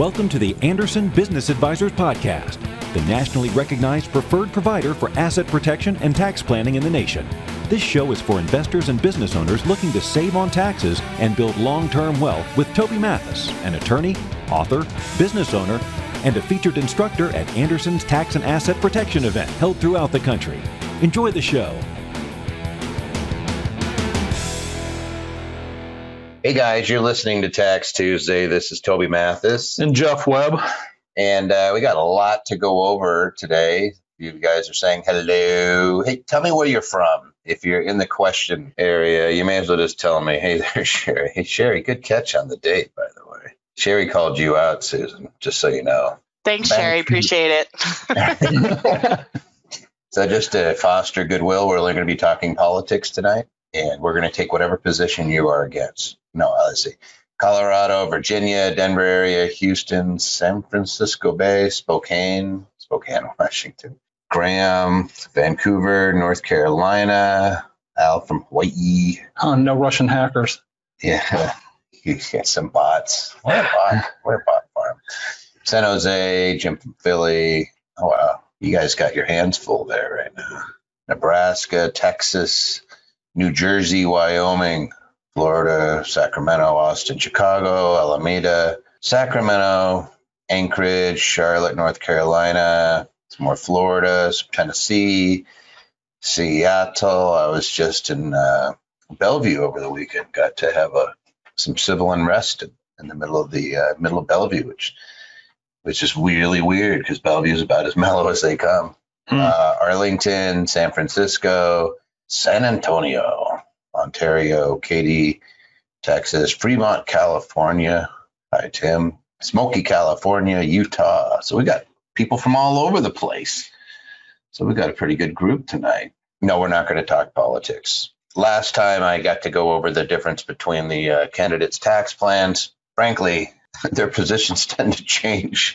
Welcome to the Anderson Business Advisors Podcast, the nationally recognized preferred provider for asset protection and tax planning in the nation. This show is for investors and business owners looking to save on taxes and build long-term wealth with Toby Mathis, an attorney, author, business owner, and a featured instructor at Anderson's Tax and Asset Protection event held throughout the country. Enjoy the show. Hey guys, you're listening to Tax Tuesday. This is Toby Mathis. And Jeff Webb. And we got a lot to go over today. You guys are saying hello. Hey, tell me where you're from. If you're in the question area, you may as well just tell me, hey there, Sherry. Hey, Sherry, good catch on the date, by the way. Sherry called you out, Susan, just so you know. Thanks, Sherry. Appreciate it. So just to foster goodwill, we're only going to be talking politics tonight, and we're going to take whatever position you are against. No, let's see. Colorado, Virginia, Denver area, Houston, San Francisco Bay, Spokane, Washington, Graham, Vancouver, North Carolina, Al from Hawaii. No Russian hackers. Yeah, you get some bots. What a bot farm. San Jose, Jim from Philly. Oh, wow. You guys got your hands full there right now. Nebraska, Texas, New Jersey, Wyoming, Florida, Sacramento, Austin, Chicago, Alameda, Sacramento, Anchorage, Charlotte, North Carolina, some more Florida, some Tennessee, Seattle. I was just in Bellevue over the weekend. Got to have some civil unrest in the middle of Bellevue, which is really weird because Bellevue is about as mellow as they come. Arlington, San Francisco, San Antonio, Ontario, Katy, Texas, Fremont, California. Hi, Tim. Smoky, California, Utah. So we got people from all over the place. So we got a pretty good group tonight. No, we're not going to talk politics. Last time I got to go over the difference between the candidates' tax plans. Frankly, their positions tend to change.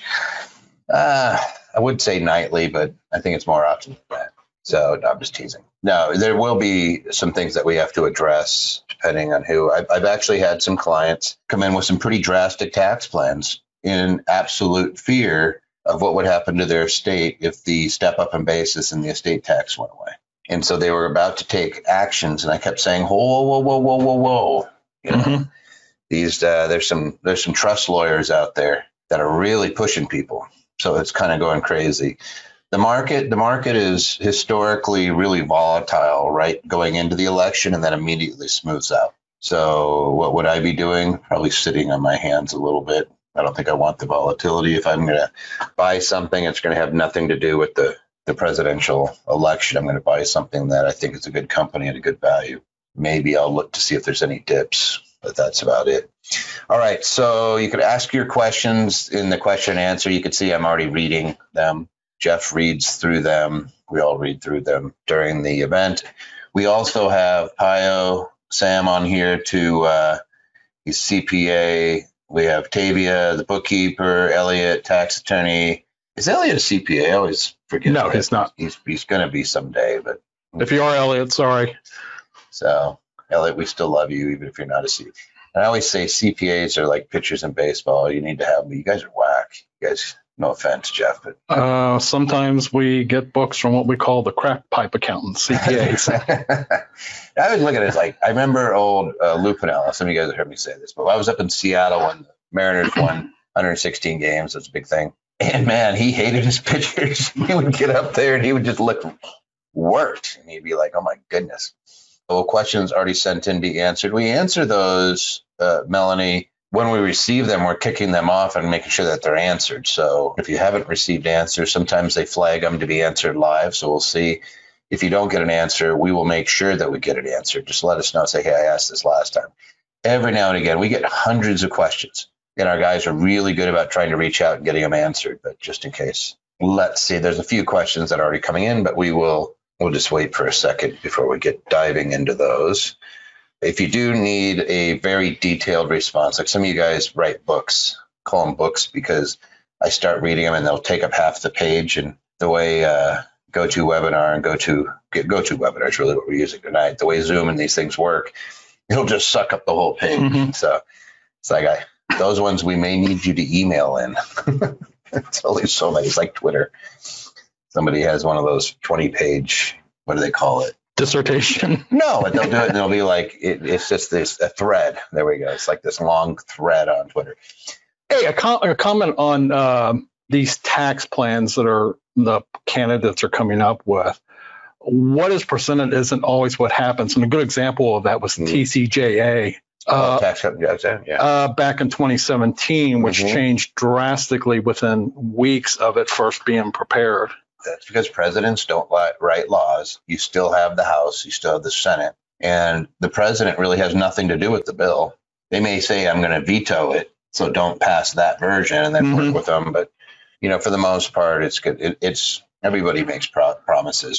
I would say nightly, but I think it's more often than that. So no, I'm just teasing. No, there will be some things that we have to address depending on who. I've actually had some clients come in with some pretty drastic tax plans in absolute fear of what would happen to their estate if the step up in basis and the estate tax went away. And so they were about to take actions, and I kept saying, whoa. You know, there's some trust lawyers out there that are really pushing people. So it's kind of going crazy. The market is historically really volatile, right? Going into the election and then immediately smooths out. So what would I be doing? Probably sitting on my hands a little bit. I don't think I want the volatility. If I'm going to buy something, it's going to have nothing to do with the presidential election. I'm going to buy something that I think is a good company at a good value. Maybe I'll look to see if there's any dips, but that's about it. All right. So you could ask your questions in the question and answer. You could see I'm already reading them. Jeff reads through them. We all read through them during the event. We also have Pio Sam on here he's CPA. We have Tavia, the bookkeeper, Elliot, tax attorney. Is Elliot a CPA? I always forget. No, he's not. He's going to be someday, but if you are Elliot, sorry. So Elliot, we still love you, even if you're not a CPA. And I always say CPAs are like pitchers in baseball. You need to have them. You guys are whack. You guys, no offense, Jeff, but sometimes we get books from what we call the crack pipe accountants, CPAs. I was looking at it like, I remember old Lou Piniella. Some of you guys have heard me say this, but I was up in Seattle when the Mariners won 116 games. That's a big thing. And man, he hated his pitchers. He would get up there and he would just look worked. And he'd be like, oh my goodness. Well, questions already sent in be answered. We answer those, Melanie. When we receive them, we're kicking them off and making sure that they're answered. So if you haven't received answers, sometimes they flag them to be answered live. So we'll see. If you don't get an answer, we will make sure that we get it answered. Just let us know. Say, hey, I asked this last time. Every now and again, we get hundreds of questions. And our guys are really good about trying to reach out and getting them answered. But just in case, let's see. There's a few questions that are already coming in, but we'll just wait for a second before we get diving into those. If you do need a very detailed response, like some of you guys write books, call them books because I start reading them and they'll take up half the page. And the way GoToWebinar and GoToWebinar is really what we're using tonight. The way Zoom and these things work, it'll just suck up the whole page. So it's like Those ones we may need you to email in. It's only so many. It's like Twitter. Somebody has one of those 20-page, what do they call it? Dissertation. No, but they'll do it and they'll be like, it's just a thread. There we go. It's like this long thread on Twitter. Hey, a comment on these tax plans that are the candidates are coming up with. What is presented isn't always what happens. And a good example of that was TCJA. Tax cut, yeah. Back in 2017, which Mhm. changed drastically within weeks of it first being prepared. That's because presidents don't write laws. You still have the House, you still have the Senate, and the president really has nothing to do with the bill. They may say, I'm going to veto it, so don't pass that version, and then work with them. But, for the most part, it's good. It's everybody makes promises.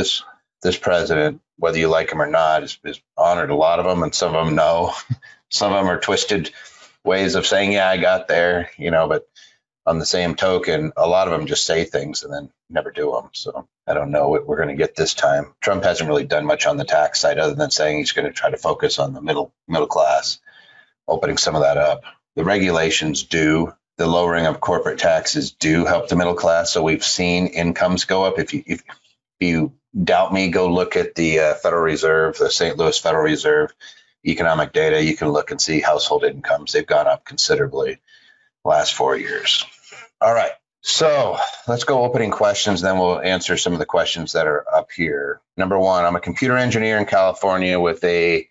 This president, whether you like him or not, is honored a lot of them, and some of them no. Some of them are twisted ways of saying, yeah, I got there, but on the same token, a lot of them just say things and then never do them. So I don't know what we're going to get this time. Trump hasn't really done much on the tax side other than saying he's going to try to focus on the middle class, opening some of that up. The regulations do. The lowering of corporate taxes do help the middle class. So we've seen incomes go up. If you doubt me, go look at the Federal Reserve, the St. Louis Federal Reserve economic data. You can look and see household incomes. They've gone up considerably the last 4 years. All right. So let's go opening questions. Then we'll answer some of the questions that are up here. Number one, I'm a computer engineer in California with a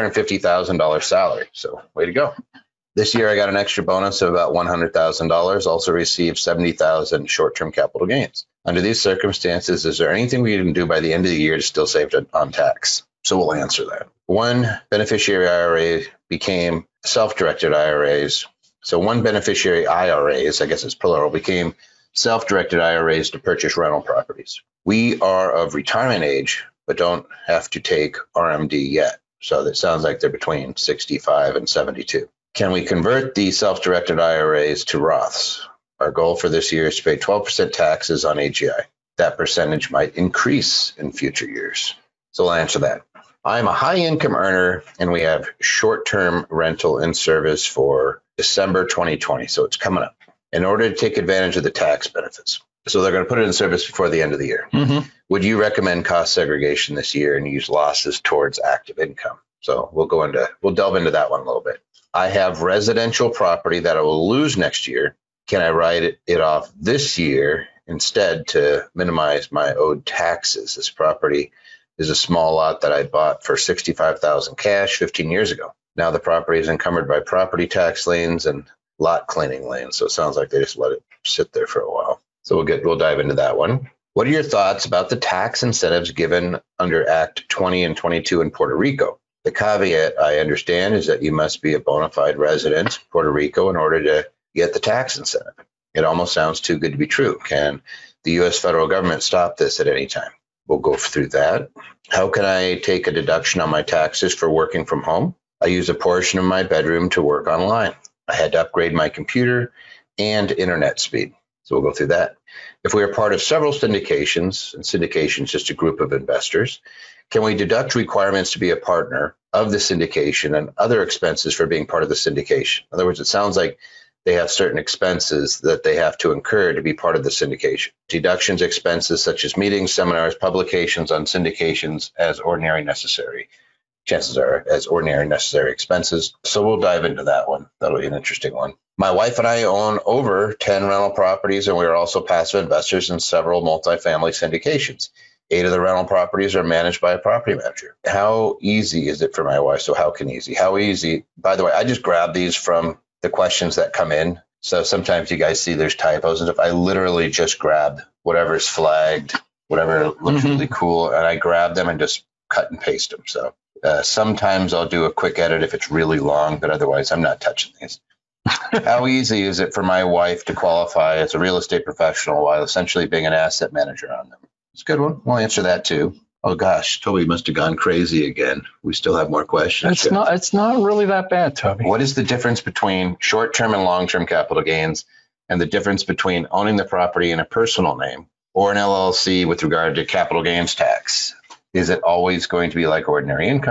$350,000 salary. So way to go. This year, I got an extra bonus of about $100,000. Also received $70,000 short-term capital gains. Under these circumstances, is there anything we can do by the end of the year to still save on tax? So we'll answer that. One beneficiary IRA became self-directed IRAs. So one beneficiary IRAs, I guess it's plural, became self-directed IRAs to purchase rental properties. We are of retirement age, but don't have to take RMD yet. So that sounds like they're between 65 and 72. Can we convert the self-directed IRAs to Roths? Our goal for this year is to pay 12% taxes on AGI. That percentage might increase in future years. So we'll answer that. I'm a high income earner and we have short-term rental in service for December 2020. So it's coming up in order to take advantage of the tax benefits. So they're going to put it in service before the end of the year. Mm-hmm. Would you recommend cost segregation this year and use losses towards active income? So we'll delve into that one a little bit. I have residential property that I will lose next year. Can I write it off this year instead to minimize my owed taxes? This property is a small lot that I bought for $65,000 cash 15 years ago. Now the property is encumbered by property tax liens and lot cleaning liens. So it sounds like they just let it sit there for a while. So we'll dive into that one. What are your thoughts about the tax incentives given under Act 20 and 22 in Puerto Rico? The caveat I understand is that you must be a bona fide resident of Puerto Rico in order to get the tax incentive. It almost sounds too good to be true. Can the U.S. federal government stop this at any time? We'll go through that. How can I take a deduction on my taxes for working from home? I use a portion of my bedroom to work online. I had to upgrade my computer and internet speed. So we'll go through that. If we are part of several syndications, and syndications just a group of investors, can we deduct requirements to be a partner of the syndication and other expenses for being part of the syndication? In other words, it sounds like they have certain expenses that they have to incur to be part of the syndication. Deductions expenses such as meetings, seminars, publications on syndications as ordinary necessary. Chances are as ordinary necessary expenses. So we'll dive into that one. That'll be an interesting one. My wife and I own over 10 rental properties, and we are also passive investors in several multifamily syndications. 8 of the rental properties are managed by a property manager. How easy is it for my wife? So how easy? By the way, I just grabbed these from the questions that come in. So sometimes you guys see there's typos and stuff. I literally just grabbed whatever's flagged, whatever looks really cool, and I grab them and just cut and paste them. So sometimes I'll do a quick edit if it's really long, but otherwise I'm not touching these. How easy is it for my wife to qualify as a real estate professional while essentially being an asset manager on them? It's a good one. We'll answer that too. Oh gosh, Toby must have gone crazy again. We still have more questions. It's not really that bad, Toby. What is the difference between short-term and long-term capital gains, and the difference between owning the property in a personal name or an LLC with regard to capital gains tax? Is it always going to be like ordinary income?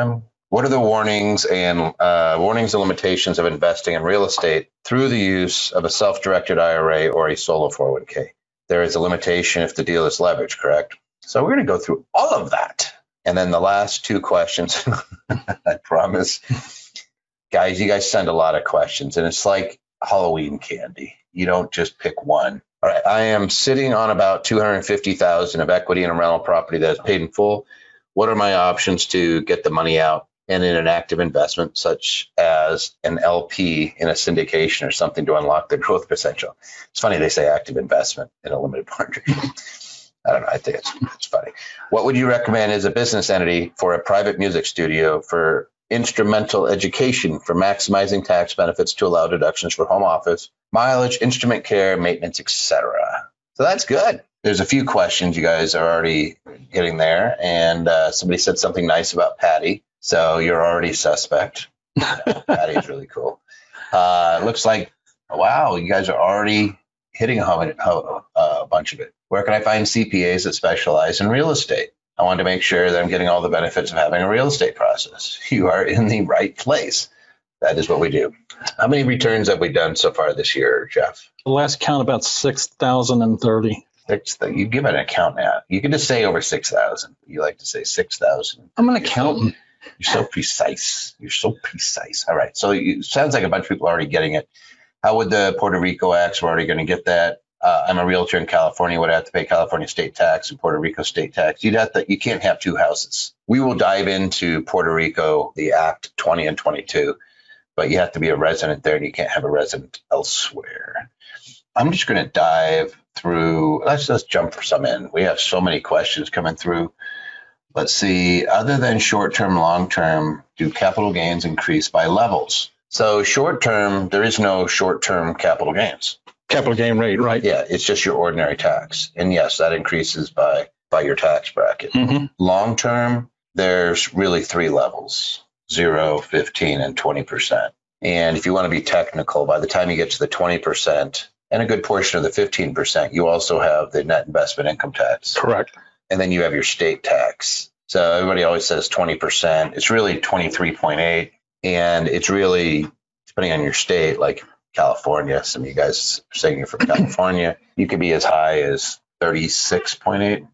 What are the warnings and limitations of investing in real estate through the use of a self-directed IRA or a solo 401k? There is a limitation if the deal is leveraged, correct? So we're going to go through all of that. And then the last two questions, I promise. Guys, you guys send a lot of questions, and it's like Halloween candy. You don't just pick one. All right, I am sitting on about $250,000 of equity in a rental property that is paid in full. What are my options to get the money out and in an active investment, such as an LP in a syndication or something to unlock the growth potential? It's funny they say active investment in a limited partnership. I don't know. I think it's funny. What would you recommend as a business entity for a private music studio for instrumental education, for maximizing tax benefits to allow deductions for home office, mileage, instrument care, maintenance, etc.? So that's good. There's a few questions you guys are already getting there. And somebody said something nice about Patty. So you're already suspect. Patty's really cool. Looks like, wow, you guys are already hitting a bunch of it. Where can I find CPAs that specialize in real estate? I want to make sure that I'm getting all the benefits of having a real estate process. You are in the right place. That is what we do. How many returns have we done so far this year, Jeff? The last count about 6,030. You give an account now. You can just say over 6,000. You like to say 6,000. I'm an accountant. You're so precise. You're so precise. All right. So it sounds like a bunch of people are already getting it. How would the Puerto Rico Acts? We're already going to get that. I'm a realtor in California. Would I have to pay California state tax and Puerto Rico state tax? You can't have two houses. We will dive into Puerto Rico, the Act 20 and 22, but you have to be a resident there and you can't have a resident elsewhere. I'm just going to dive through. Let's just jump for some in. We have so many questions coming through. Let's see. Other than short-term, long-term, do capital gains increase by levels? So short-term, there is no short-term capital gains. Capital gain rate, right? Yeah, it's just your ordinary tax. And yes, that increases by your tax bracket. Mm-hmm. Long term, there's really three levels: 0, 15, and 20%. And if you want to be technical, by the time you get to the 20% and a good portion of the 15%, you also have the net investment income tax. Correct. And then you have your state tax. So everybody always says 20%. It's really 23.8. And it's really, depending on your state, like California, some of you guys are saying you're from California, you could be as high as 36.8,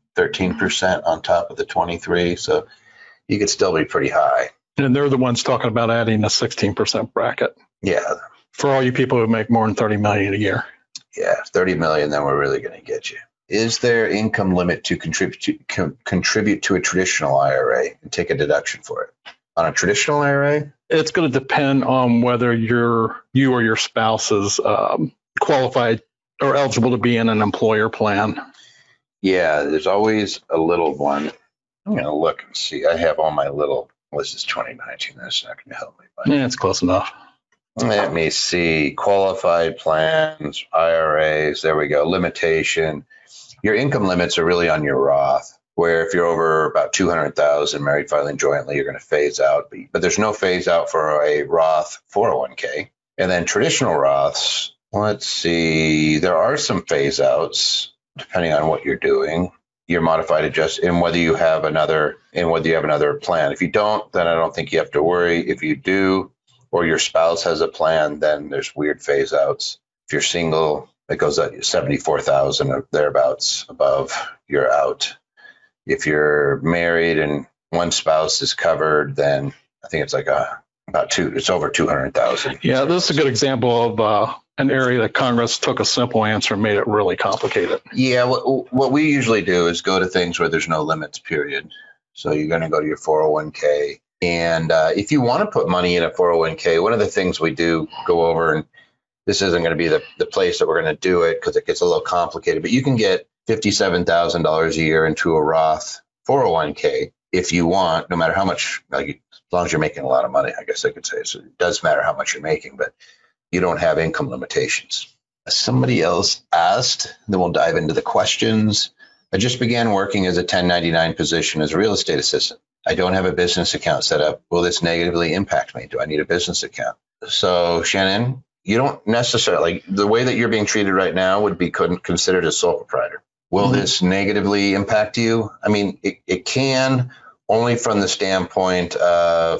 13% on top of the 23. So you could still be pretty high. And they're the ones talking about adding a 16% bracket. Yeah. For all you people who make more than 30 million a year. Yeah, 30 million, then we're really going to get you. Is there income limit to contribute to a traditional IRA and take a deduction for it? On a traditional IRA? It's going to depend on whether you or your spouse is qualified or eligible to be in an employer plan. Yeah, there's always a little one. I'm going to look and see. I have all my little, this is 2019. That's not going to help me. Yeah, it's close enough. Let me see. Qualified plans, IRAs. There we go. Limitation. Your income limits are really on your Roth, where if you're over about 200,000 married filing jointly, you're going to phase out. But there's no phase out for a Roth 401k. And then traditional Roths, let's see, there are some phase outs depending on what you're doing. Your modified adjust and whether you have another plan. If you don't, then I don't think you have to worry. If you do, or your spouse has a plan, then there's weird phase outs. If you're single, it goes at 74,000 or thereabouts above, you're out. If you're married and one spouse is covered, then I think it's like it's over 200,000. Yeah, this is a good example of an area that Congress took a simple answer and made it really complicated. Yeah, what we usually do is go to things where there's no limits, period. So you're going to go to your 401k. And if you want to put money in a 401k, one of the things we do go over, and this isn't going to be the place that we're going to do it because it gets a little complicated, but you can get $57,000 a year into a Roth 401k if you want, no matter how much, like as long as you're making a lot of money, I guess I could say. So it does matter how much you're making, but you don't have income limitations. Somebody else asked, then we'll dive into the questions. I just began working as a 1099 position as a real estate assistant. I don't have a business account set up. Will this negatively impact me? Do I need a business account? So Shannon, you don't necessarily, the way that you're being treated right now would be considered a sole proprietor. Will this negatively impact you? I mean, it can, only from the standpoint of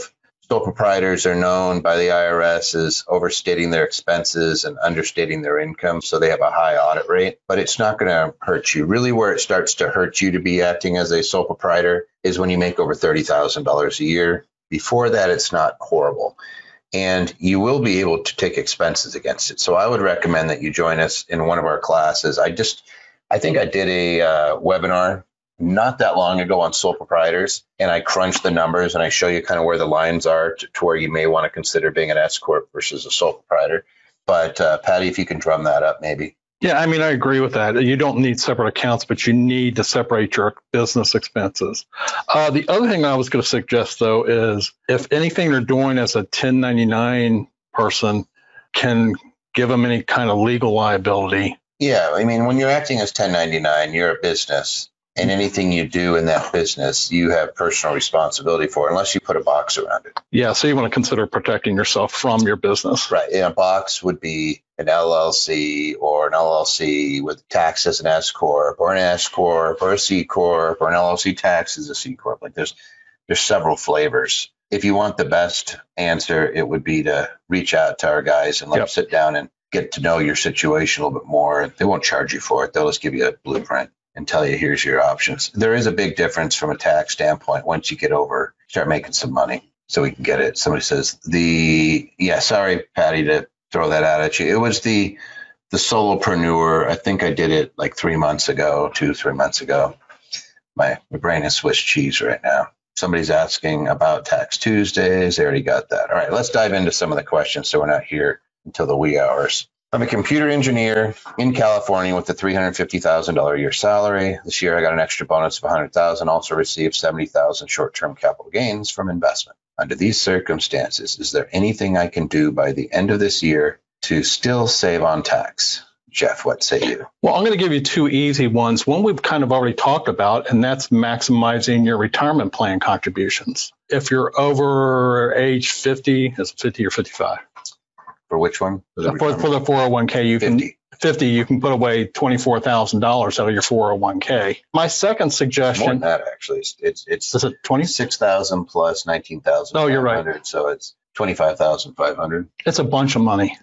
Sole proprietors are known by the IRS as overstating their expenses and understating their income, so they have a high audit rate, but it's not going to hurt you. Really, where it starts to hurt you to be acting as a sole proprietor is when you make over $30,000 a year. Before that, it's not horrible, and you will be able to take expenses against it. So I would recommend that you join us in one of our classes. I think I did a webinar not that long ago on sole proprietors, and I crunched the numbers and I show you kind of where the lines are to where you may want to consider being an S corp versus a sole proprietor. But Patty, if you can drum that up, maybe. Yeah, I mean, I agree with that. You don't need separate accounts, but you need to separate your business expenses. The other thing I was going to suggest, though, is if anything they're doing as a 1099 person can give them any kind of legal liability. Yeah, I mean, when you're acting as 1099, you're a business. And anything you do in that business, you have personal responsibility for, unless you put a box around it. Yeah, so you want to consider protecting yourself from your business. Right. And a box would be an LLC or an LLC with tax as an S corp, or an S corp, or a C corp, or an LLC tax as a C corp. Like there's several flavors. If you want the best answer, it would be to reach out to our guys and let them sit down and get to know your situation a little bit more. They won't charge you for it. They'll just give you a blueprint and tell you, here's your options. There is a big difference from a tax standpoint once you start making some money, so we can get it. Somebody says sorry, Patty, to throw that out at you. It was the solopreneur. I think I did it like 3 months ago, 2-3 months ago. My brain is Swiss cheese right now. Somebody's asking about Tax Tuesdays. They already got that. All right, let's dive into some of the questions so we're not here until the wee hours. I'm a computer engineer in California with a $350,000 a year salary. This year, I got an extra bonus of $100,000. Also received $70,000 short-term capital gains from investment. Under these circumstances, is there anything I can do by the end of this year to still save on tax? Jeff, what say you? Well, I'm going to give you two easy ones. One we've kind of already talked about, and that's maximizing your retirement plan contributions. If you're over age 50, is it 50 or 55? For which one? For the 401k, you 50, you can put away $24,000 out of your 401k. My second suggestion. More than that, actually. It's is it 26,000 plus 19,000. Oh, you're right. So it's 25,500. It's a bunch of money.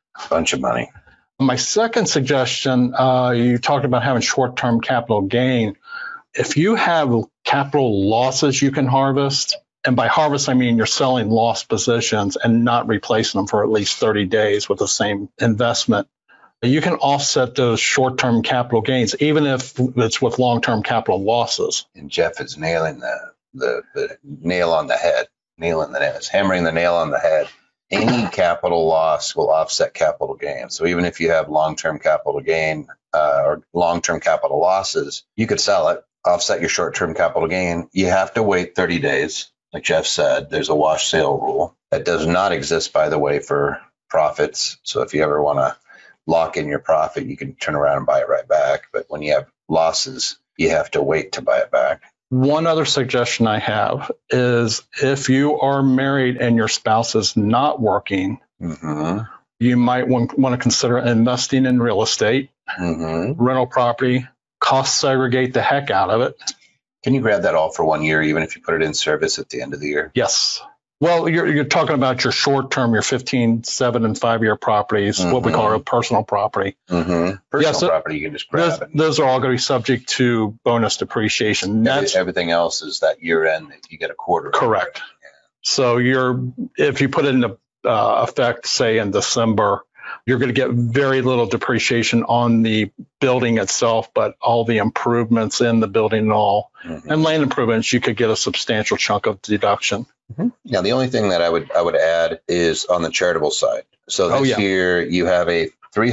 My second suggestion, you talked about having short-term capital gain. If you have capital losses you can harvest, and by harvest, I mean you're selling lost positions and not replacing them for at least 30 days with the same investment, you can offset those short-term capital gains, even if it's with long-term capital losses. And Jeff is nailing the nail on the head. It's hammering the nail on the head. Any capital loss will offset capital gain. So even if you have long-term capital gain or long-term capital losses, you could sell it, offset your short-term capital gain. You have to wait 30 days. Like Jeff said, there's a wash sale rule that does not exist, by the way, for profits. So if you ever want to lock in your profit, you can turn around and buy it right back. But when you have losses, you have to wait to buy it back. One other suggestion I have is if you are married and your spouse is not working, you might want to consider investing in real estate, rental property, cost segregate the heck out of it. Can you grab that all for 1 year, even if you put it in service at the end of the year? Yes. Well, you're talking about your short term, your 15, 7, and 5 year properties, what we call our personal property. Personal property, you can just grab it. Those are all going to be subject to bonus depreciation. Everything else is that year end that you get a quarter. Correct. Yeah. So if you put it into effect, say in December, you're going to get very little depreciation on the building itself, but all the improvements in the building and all, and land improvements, you could get a substantial chunk of deduction. Now, the only thing that I would add is on the charitable side. So this year you have a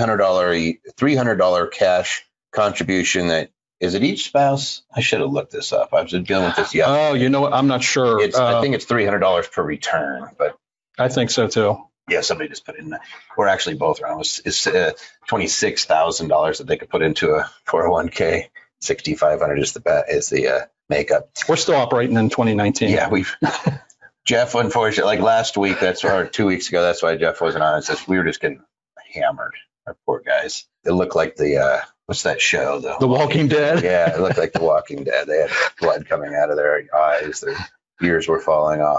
$300 cash contribution that is it each spouse? I should have looked this up. I was dealing with this yesterday. Oh, you know what? I'm not sure. I think it's $300 per return, but I think so too. Yeah, somebody just put in, or actually both around. It's $26,000 that they could put into a 401k. $6,500 is the makeup. We're still operating in 2019. Yeah, Jeff, unfortunately, like last week, or 2 weeks ago, that's why Jeff wasn't on. We were just getting hammered. Our poor guys. It looked like what's that show? The Walking Dead? Yeah, it looked like The Walking Dead. They had blood coming out of their eyes. Their ears were falling off.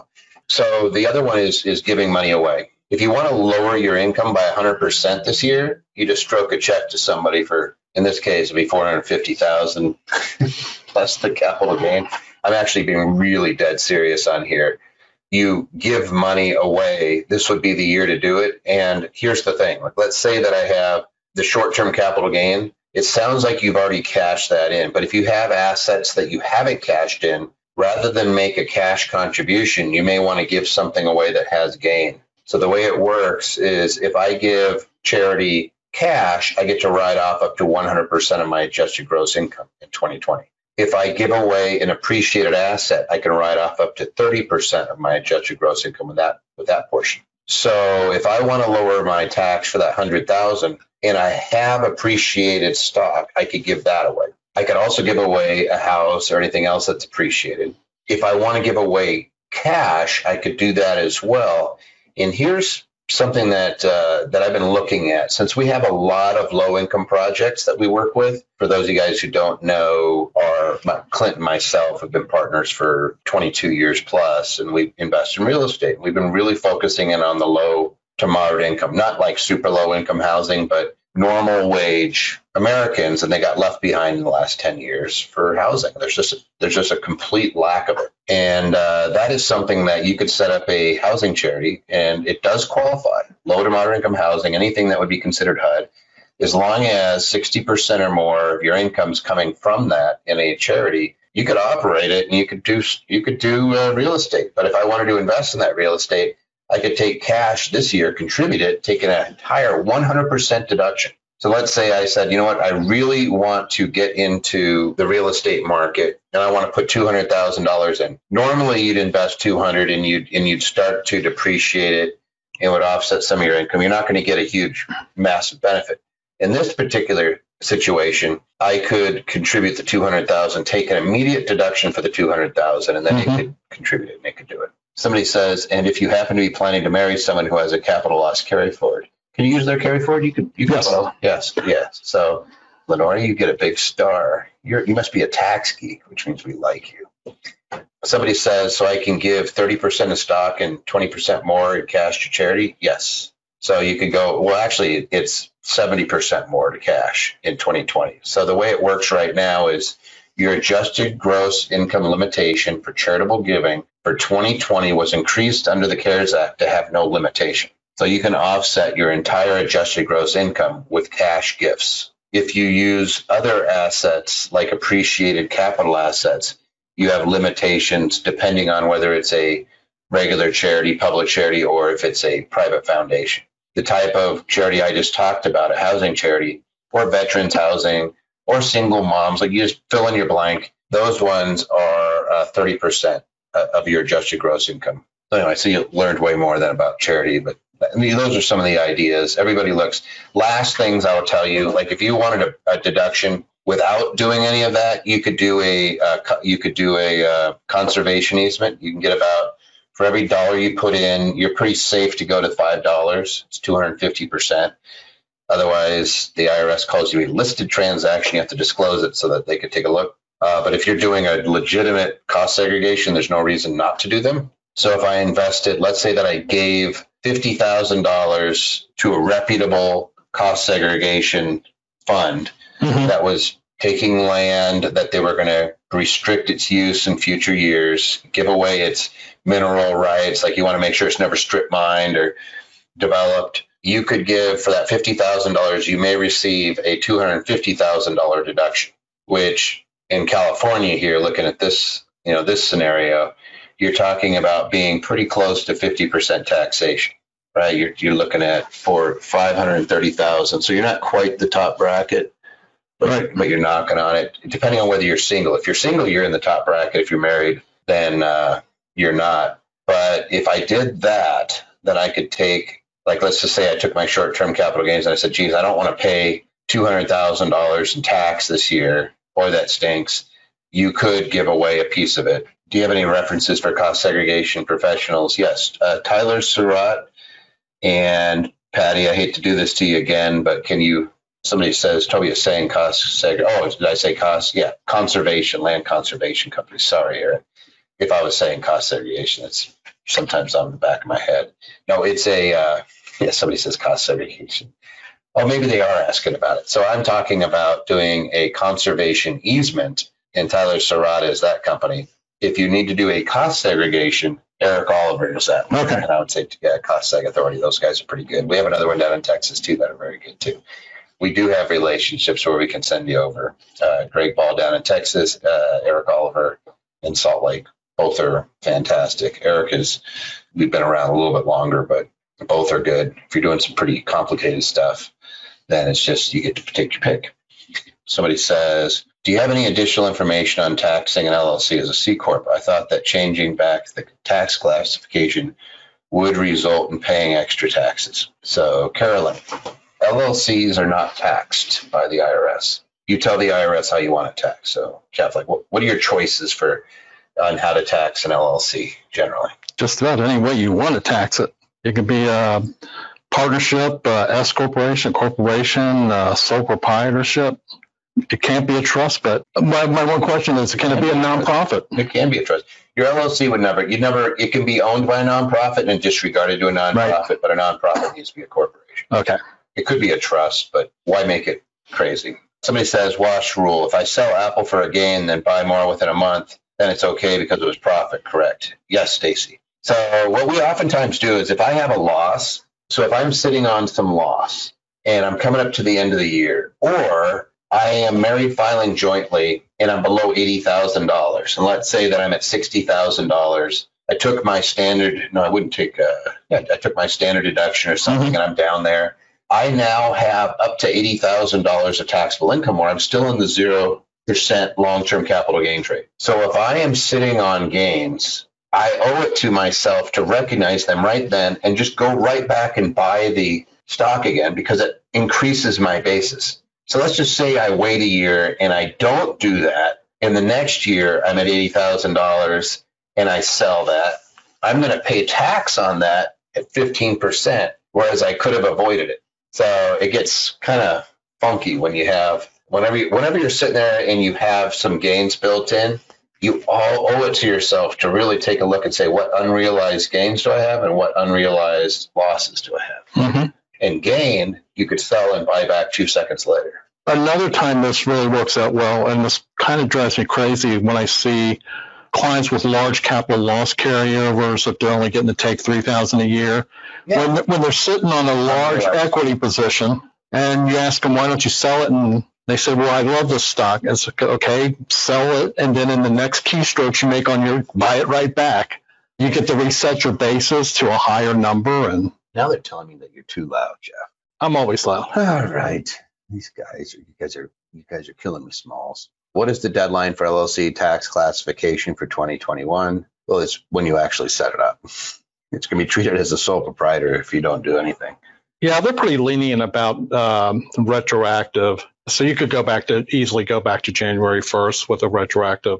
So the other one is giving money away. If you want to lower your income by 100% this year, you just stroke a check to somebody for, in this case, it'd be $450,000 plus the capital gain. I'm actually being really dead serious on here. You give money away. This would be the year to do it. And here's the thing. Like, let's say that I have the short-term capital gain. It sounds like you've already cashed that in. But if you have assets that you haven't cashed in, rather than make a cash contribution, you may want to give something away that has gain. So the way it works is if I give charity cash, I get to write off up to 100% of my adjusted gross income in 2020. If I give away an appreciated asset, I can write off up to 30% of my adjusted gross income with that portion. So if I want to lower my tax for that $100,000 and I have appreciated stock, I could give that away. I could also give away a house or anything else that's appreciated. If I want to give away cash, I could do that as well. And here's something that I've been looking at. Since we have a lot of low-income projects that we work with, for those of you guys who don't know, Clint and myself have been partners for 22 years plus, and we invest in real estate. We've been really focusing in on the low to moderate income, not like super low-income housing, but normal wage Americans, and they got left behind in the last 10 years for housing. There's just a complete lack of it. And that is something that you could set up a housing charity, and it does qualify. Low to moderate income housing, anything that would be considered HUD, as long as 60% or more of your income's coming from that in a charity, you could operate it and you could do real estate. But if I wanted to invest in that real estate, I could take cash this year, contribute it, take an entire 100% deduction. So let's say I said, you know what, I really want to get into the real estate market and I want to put $200,000 in. Normally you'd invest $200 and you'd start to depreciate it and would offset some of your income. You're not going to get a huge, massive benefit. In this particular situation, I could contribute the $200,000, take an immediate deduction for the $200,000, and then they could contribute it and they could do it. Somebody says, and if you happen to be planning to marry someone who has a capital loss carry forward, can you use their carry forward? You can. Yes. So, Lenore, you get a big star. You must be a tax geek, which means we like you. Somebody says, so I can give 30% of stock and 20% more in cash to charity? Yes. So you could go, well, actually, it's 70% more to cash in 2020. So the way it works right now is your adjusted gross income limitation for charitable giving for 2020 was increased under the CARES Act to have no limitation. So you can offset your entire adjusted gross income with cash gifts. If you use other assets like appreciated capital assets, you have limitations depending on whether it's a regular charity, public charity, or if it's a private foundation. The type of charity I just talked about, a housing charity, or veterans housing, or single moms, like you just fill in your blank, those ones are 30% of your adjusted gross income. So anyway, so you learned way more than about charity, but I mean, those are some of the ideas. Everybody looks. Last things I will tell you, like if you wanted a deduction without doing any of that, you could do a conservation easement. You can get about, for every dollar you put in, you're pretty safe to go to $5. It's 250%. Otherwise, the IRS calls you a listed transaction. You have to disclose it so that they could take a look. But if you're doing a legitimate cost segregation, there's no reason not to do them. So if I invested, let's say that I gave $50,000 to a reputable cost segregation fund that was taking land that they were going to restrict its use in future years, give away its mineral rights, like you want to make sure it's never strip mined or developed. You could give, for that $50,000, you may receive a $250,000 deduction, which in California here, looking at this, this scenario, you're talking about being pretty close to 50% taxation, right? You're looking at for $530,000. So you're not quite the top bracket, but you're knocking on it, depending on whether you're single. If you're single, you're in the top bracket. If you're married, then you're not. But if I did that, then I could take, like, let's just say I took my short-term capital gains and I said, geez, I don't want to pay $200,000 in tax this year. Boy, that stinks. You could give away a piece of it. Do you have any references for cost segregation professionals? Yes. Tyler Surratt and Patty, I hate to do this to you again, but can you, somebody says, Toby is saying cost segregation. Oh, did I say cost? Yeah. Conservation, land conservation companies. Sorry, Aaron. If I was saying cost segregation, that's sometimes on the back of my head. No, it's somebody says cost segregation. Oh, maybe they are asking about it. So I'm talking about doing a conservation easement, and Tyler Serrata is that company. If you need to do a cost segregation, Eric Oliver is that. Okay. And I would say Cost Seg Authority. Those guys are pretty good. We have another one down in Texas too that are very good too. We do have relationships where we can send you over. Greg Ball down in Texas, Eric Oliver in Salt Lake. Both are fantastic. We've been around a little bit longer, but both are good. If you're doing some pretty complicated stuff, then it's just you get to take your pick. Somebody says, do you have any additional information on taxing an LLC as a C Corp? I thought that changing back the tax classification would result in paying extra taxes. So, Carolyn, LLCs are not taxed by the IRS. You tell the IRS how you want it taxed. So, Jeff, what are your choices on how to tax an LLC generally? Just about any way you want to tax it. It could be a partnership, S corporation, sole proprietorship. It can't be a trust, but my one question is, can it be a nonprofit? It can be a trust. Your LLC it can be owned by a nonprofit and disregarded to a nonprofit, right. But a nonprofit needs to be a corporation. Okay. It could be a trust, but why make it crazy? Somebody says, wash rule. If I sell Apple for a gain, then buy more within a month, then it's okay because it was profit, correct? Yes, Stacy. So what we oftentimes do is if I have a loss, so if I'm sitting on some loss and I'm coming up to the end of the year, or I am married filing jointly and I'm below $80,000. And let's say that I'm at $60,000. I took my standard, I took my standard deduction or something, and I'm down there. I now have up to $80,000 of taxable income where I'm still in the 0% long-term capital gains rate. So if I am sitting on gains, I owe it to myself to recognize them right then and just go right back and buy the stock again because it increases my basis. So let's just say I wait a year and I don't do that. And the next year I'm at $80,000 and I sell that. I'm going to pay tax on that at 15%, whereas I could have avoided it. So it gets kind of funky when you have, whenever you're sitting there and you have some gains built in, you all owe it to yourself to really take a look and say, what unrealized gains do I have and what unrealized losses do I have? Mm-hmm. And gain, you could sell and buy back 2 seconds later. Another time this really works out well, and this kind of drives me crazy when I see clients with large capital loss carryovers that they're only getting to take $3,000 a year. Yeah. When they're sitting on a large equity position and you ask them, why don't you sell it? And they say, well, I love this stock. It's okay, sell it. And then in the next keystrokes you make buy it right back. You get to reset your basis to a higher number. And now they're telling me that you're too loud, Jeff. I'm always loud. All right. These guys, you guys are killing me, Smalls. What is the deadline for LLC tax classification for 2021? Well, it's when you actually set it up. It's going to be treated as a sole proprietor if you don't do anything. Yeah, they're pretty lenient about retroactive. So you could easily go back to January 1st with a retroactive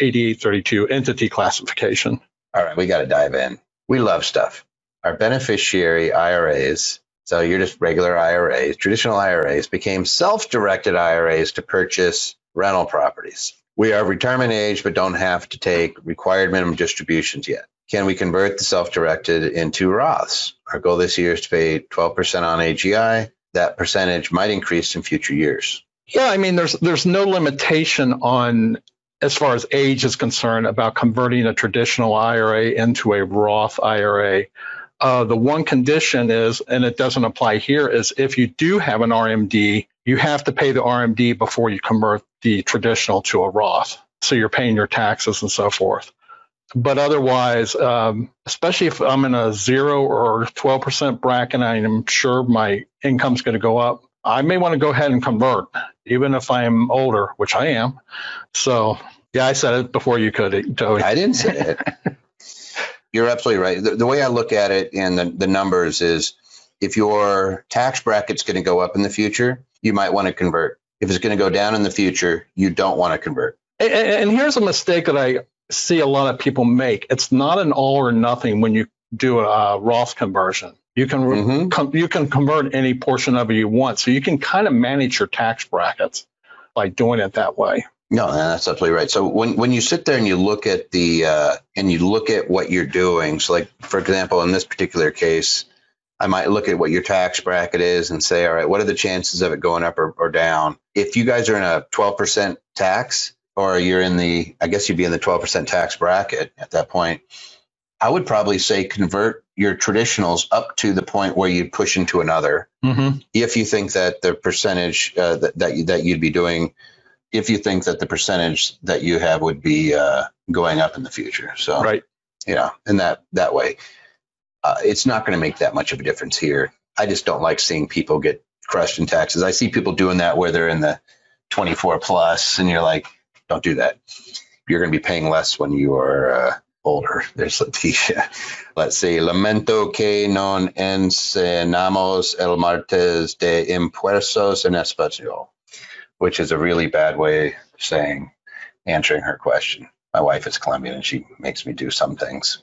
8832 entity classification. All right, we got to dive in. We love stuff. Our beneficiary IRAs, so you're just regular IRAs, traditional IRAs, became self-directed IRAs to purchase rental properties. We are of retirement age, but don't have to take required minimum distributions yet. Can we convert the self-directed into Roths? Our goal this year is to pay 12% on AGI. That percentage might increase in future years. Yeah, I mean, there's no limitation on, as far as age is concerned, about converting a traditional IRA into a Roth IRA. The one condition is, and it doesn't apply here, is if you do have an RMD, you have to pay the RMD before you convert the traditional to a Roth. So you're paying your taxes and so forth. But otherwise, especially if I'm in a 0 or 12% bracket, and I'm sure my income's going to go up, I may want to go ahead and convert, even if I'm older, which I am. So, yeah, I said it before you could, Joey. I didn't say it. You're absolutely right. The way I look at it and the numbers is if your tax bracket's going to go up in the future, you might want to convert. If it's going to go down in the future, you don't want to convert. And here's a mistake that I see a lot of people make. It's not an all or nothing when you do a Roth conversion. You can you can convert any portion of it you want. So you can kind of manage your tax brackets by doing it that way. No, that's absolutely right. So when you sit there and you look at what you're doing, so like, for example, in this particular case, I might look at what your tax bracket is and say, all right, what are the chances of it going up or down? If you guys are in a 12% tax, or you're I guess you'd be in the 12% tax bracket at that point, I would probably say convert your traditionals up to the point where you push into another. Mm-hmm. If you think that the percentage that you'd be doing, if you think that the percentage that you have would be going up in the future. So, right. In that way, it's not going to make that much of a difference here. I just don't like seeing people get crushed in taxes. I see people doing that where they're in the 24 plus, and you're like, don't do that. You're going to be paying less when you are older. There's Leticia. Let's see. Lamento que no enseñamos el martes de impuestos en español, which is a really bad way of answering her question. My wife is Colombian and she makes me do some things.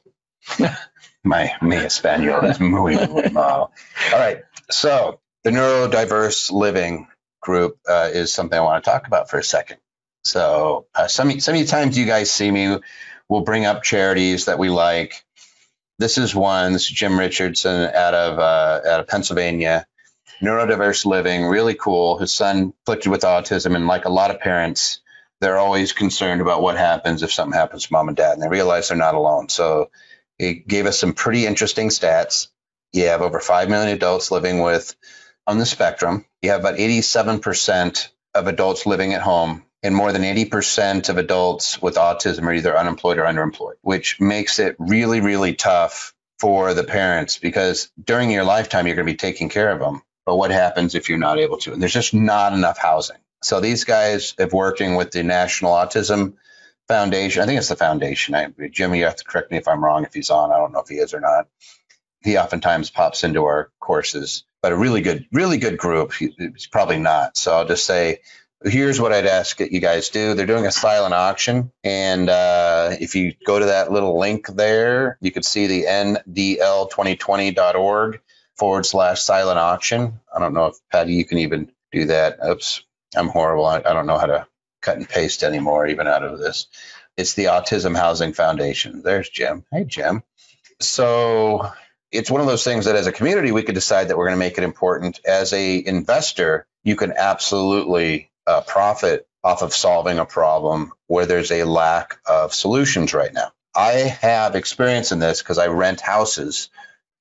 Mi español is muy mal. All right. So the neurodiverse living group is something I want to talk about for a second. So some times you guys see me, we'll bring up charities that we like. This is one. This is Jim Richardson out of Pennsylvania. Neurodiverse living, really cool. His son afflicted with autism, and like a lot of parents, they're always concerned about what happens if something happens to mom and dad, and they realize they're not alone. So he gave us some pretty interesting stats. You have over 5 million adults living on the spectrum. You have about 87% of adults living at home, and more than 80% of adults with autism are either unemployed or underemployed, which makes it really, really tough for the parents, because during your lifetime, you're going to be taking care of them. But what happens if you're not able to? And there's just not enough housing. So these guys have working with the National Autism Foundation. I think it's the foundation. Jim, you have to correct me if I'm wrong if he's on. I don't know if he is or not. He oftentimes pops into our courses, but a really good group. He's probably not. So I'll just say, here's what I'd ask that you guys do. They're doing a silent auction. And if you go to that little link there, you could see the ndl2020.org/silent auction. I don't know if, Patty, you can even do that. Oops, I'm horrible. I don't know how to cut and paste anymore, even out of this. It's the Autism Housing Foundation. There's Jim. Hey, Jim. So it's one of those things that as a community, we could decide that we're going to make it important. As a investor, you can absolutely profit off of solving a problem where there's a lack of solutions right now. I have experience in this because I rent houses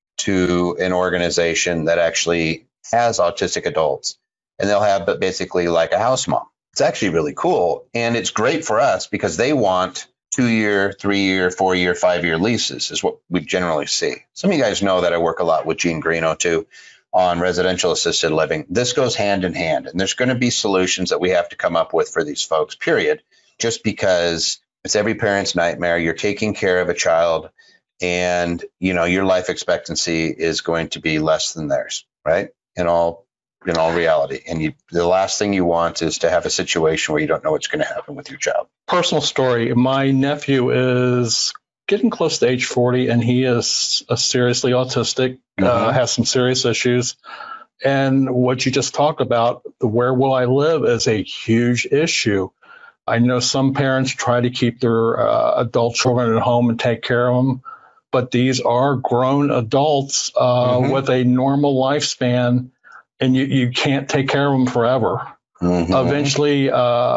to an organization that actually has autistic adults, and they'll have basically like a house mom. It's actually really cool, and it's great for us because they want 2-year, 3-year, 4-year, 5-year leases is what we generally see. Some of you guys know that I work a lot with Gene Greeno too on residential assisted living. This goes hand in hand, and there's going to be solutions that we have to come up with for these folks, period, just because it's every parent's nightmare. You're taking care of a child, and your life expectancy is going to be less than theirs, right? In all reality. And the last thing you want is to have a situation where you don't know what's going to happen with your child. Personal story. My nephew is getting close to age 40, and he is seriously autistic, has some serious issues. And what you just talked about, the where will I live is a huge issue. I know some parents try to keep their adult children at home and take care of them, but these are grown adults with a normal lifespan, and you can't take care of them forever. Mm-hmm. Eventually,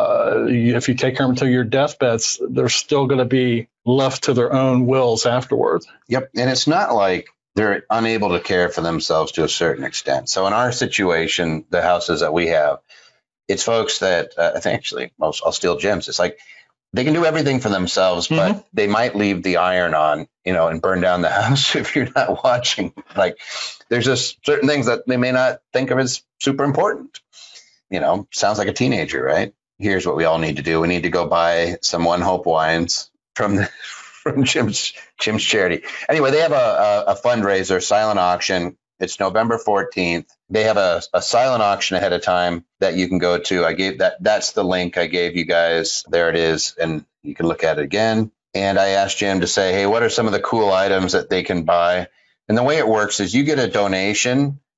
if you take care of them until your deathbeds, they're still going to be left to their own wills afterwards. Yep. And it's not like they're unable to care for themselves to a certain extent. So in our situation, the houses that we have, it's folks that I think actually I'll steal Jim's. It's like they can do everything for themselves, but they might leave the iron on, and burn down the house if you're not watching. Like there's just certain things that they may not think of as super important. Sounds like a teenager, right? Here's what we all need to do. We need to go buy some One Hope wines from Jim's charity. Anyway, they have a fundraiser, silent auction. It's November 14th. They have a silent auction ahead of time that you can go to. That's the link I gave you guys. There it is. And you can look at it again. And I asked Jim to say, hey, what are some of the cool items that they can buy? And the way it works is you get a donation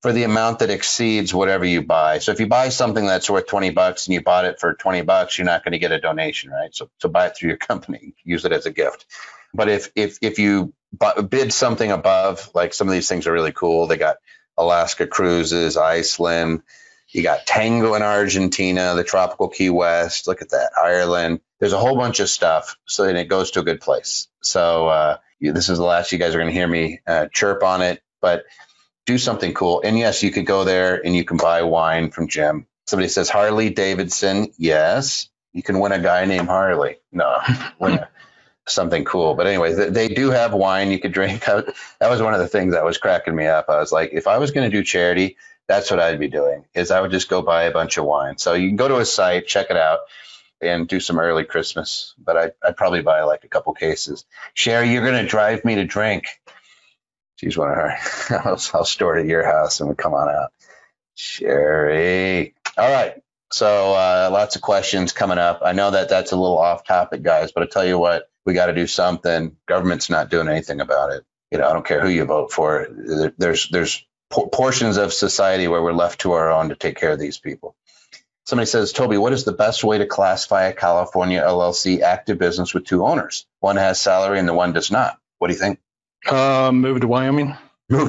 for the amount that exceeds whatever you buy. So if you buy something that's worth $20 and you bought it for $20, you're not going to get a donation, right? So buy it through your company, use it as a gift. But if you bid something above, like some of these things are really cool. They got Alaska Cruises, Iceland, you got Tango in Argentina, the tropical Key West. Look at that, Ireland. There's a whole bunch of stuff. So then it goes to a good place. So this is the last you guys are going to hear me chirp on it, but do something cool. And yes, you could go there and you can buy wine from Jim. Somebody says Harley Davidson. Yes, you can win a guy named Harley. No, win something cool. But anyway, they do have wine you could drink. That was one of the things that was cracking me up. I was like, if I was going to do charity, that's what I'd be doing, is I would just go buy a bunch of wine. So you can go to his site, check it out, and do some early Christmas. But I'd probably buy like a couple cases. Sherry, you're going to drive me to drink. She's one of her. I'll store it at your house and we'll come on out. Sherry. All right. So lots of questions coming up. I know that that's a little off topic, guys, but I tell you what, we got to do something. Government's not doing anything about it. I don't care who you vote for. There's portions of society where we're left to our own to take care of these people. Somebody says, Toby, what is the best way to classify a California LLC active business with two owners? One has salary and the one does not. What do you think? Move to Wyoming. No.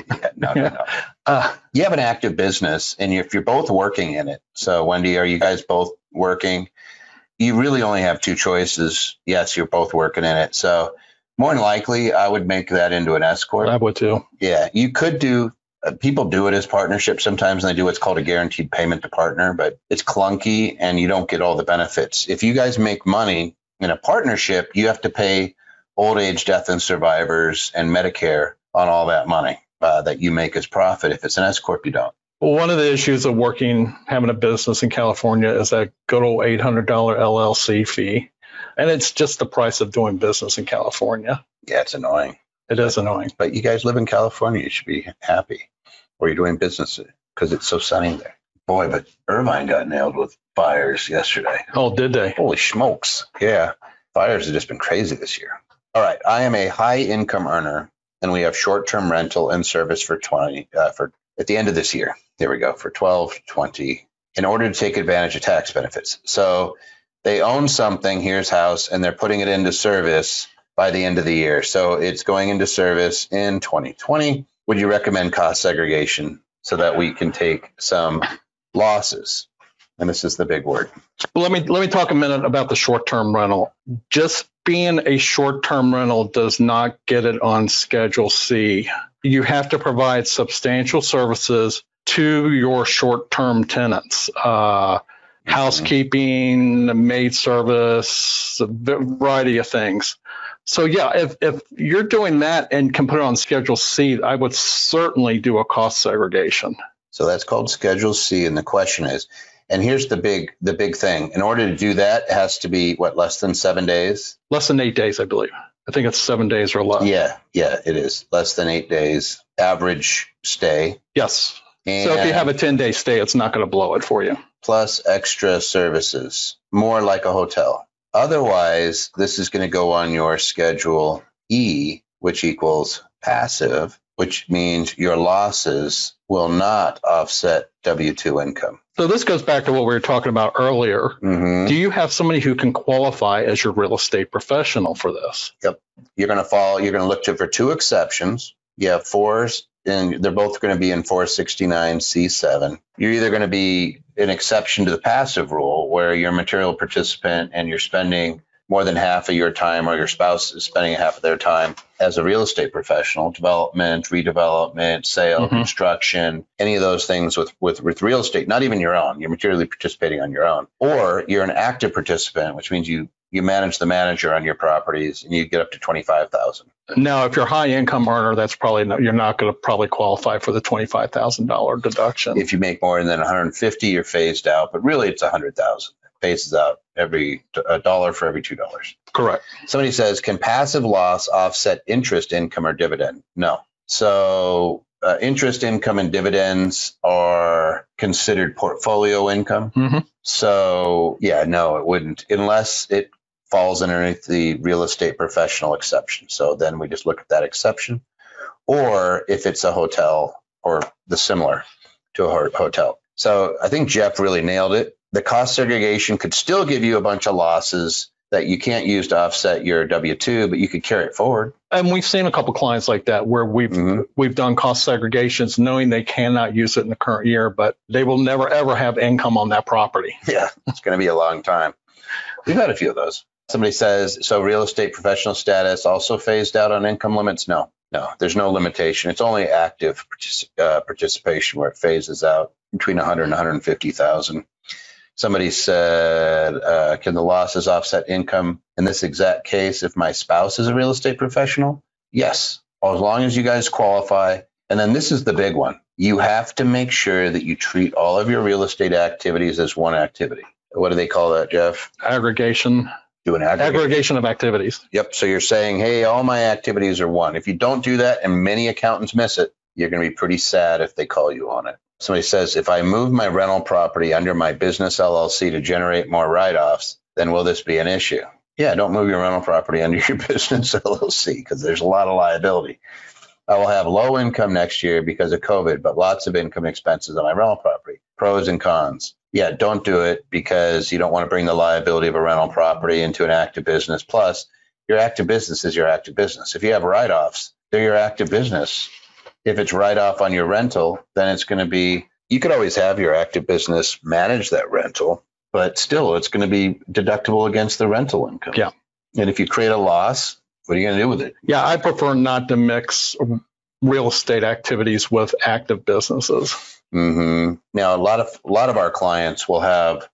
You have an active business, and if you're both working in it. So, Wendy, are you guys both working? You really only have two choices. Yes, you're both working in it. So, more than likely, I would make that into an S corp. I would too. Yeah, you could do. People do it as partnerships sometimes, and they do what's called a guaranteed payment to partner, but it's clunky, and you don't get all the benefits. If you guys make money in a partnership, you have to pay old age, death, and survivors and Medicare on all that money that you make as profit. If it's an S corp, you don't. Well, one of the issues of having a business in California is that good old $800 LLC fee. And it's just the price of doing business in California. Yeah, it's annoying. It is annoying. But you guys live in California. You should be happy. Or you're doing business because it's so sunny there. Boy, but Irvine got nailed with fires yesterday. Oh, did they? Holy smokes. Yeah. Fires have just been crazy this year. All right. I am a high income earner, and we have short-term rental and service for at the end of this year. There we go, for 12/20, in order to take advantage of tax benefits. So they own something, here's house, and they're putting it into service by the end of the year. So it's going into service in 2020. Would you recommend cost segregation so that we can take some losses? And this is the big word. Let me talk a minute about the short-term rental. Just being a short-term rental does not get it on Schedule C. You have to provide substantial services to your short-term tenants. Housekeeping, maid service, a variety of things. So yeah, if you're doing that and can put it on Schedule C, I would certainly do a cost segregation. So that's called Schedule C, and the question is, and here's the big thing. In order to do that, it has to be, less than 7 days? Less than 8 days, I believe. I think it's 7 days or less. Yeah, it is. Less than 8 days average stay. Yes. And so if you have a 10-day stay, it's not going to blow it for you. Plus extra services, more like a hotel. Otherwise, this is going to go on your Schedule E, which equals passive, which means your losses will not offset W-2 income. So this goes back to what we were talking about earlier. Mm-hmm. Do you have somebody who can qualify as your real estate professional for this? Yep. You're going to look for two exceptions. You have fours, and they're both going to be in 469C7. You're either going to be an exception to the passive rule, where you're a material participant and you're spending more than half of your time, or your spouse is spending half of their time as a real estate professional, development, redevelopment, sale, construction, any of those things with real estate, not even your own. You're materially participating on your own. Or you're an active participant, which means you manage the manager on your properties, and you get up to $25,000. Now, if you're a high income earner, that's you're not going to probably qualify for the $25,000 deduction. If you make more than $150, you're phased out, but really it's $100,000. Phases out a dollar for every $2. Correct. Somebody says, can passive loss offset interest income or dividend? No. So interest income and dividends are considered portfolio income. Mm-hmm. So yeah, no, it wouldn't, unless it falls underneath the real estate professional exception. So then we just look at that exception. Or if it's a hotel, or the similar to a hotel. So I think Jeff really nailed it. The cost segregation could still give you a bunch of losses that you can't use to offset your W-2, but you could carry it forward. And we've seen a couple clients like that where we've done cost segregations knowing they cannot use it in the current year, but they will never, ever have income on that property. Yeah, it's going to be a long time. We've had a few of those. Somebody says, so real estate professional status also phased out on income limits? No, there's no limitation. It's only active participation where it phases out between 100 and 150,000. Somebody said, can the losses offset income in this exact case if my spouse is a real estate professional? Yes, as long as you guys qualify. And then this is the big one. You have to make sure that you treat all of your real estate activities as one activity. What do they call that, Jeff? Aggregation. Do an aggregation of activities. Yep. So you're saying, hey, all my activities are one. If you don't do that, and many accountants miss it, you're going to be pretty sad if they call you on it. Somebody says, if I move my rental property under my business LLC to generate more write-offs, then will this be an issue? Yeah, don't move your rental property under your business LLC because there's a lot of liability. I will have low income next year because of COVID, but lots of income expenses on my rental property. Pros and cons. Yeah, don't do it because you don't want to bring the liability of a rental property into an active business. Plus, your active business is your active business. If you have write-offs, they're your active business. If it's write-off on your rental, then it's going to be, you could always have your active business manage that rental, but still it's going to be deductible against the rental income. Yeah. And if you create a loss, what are you going to do with it? Yeah, I prefer not to mix real estate activities with active businesses. Mm-hmm. Now, a lot of our clients will have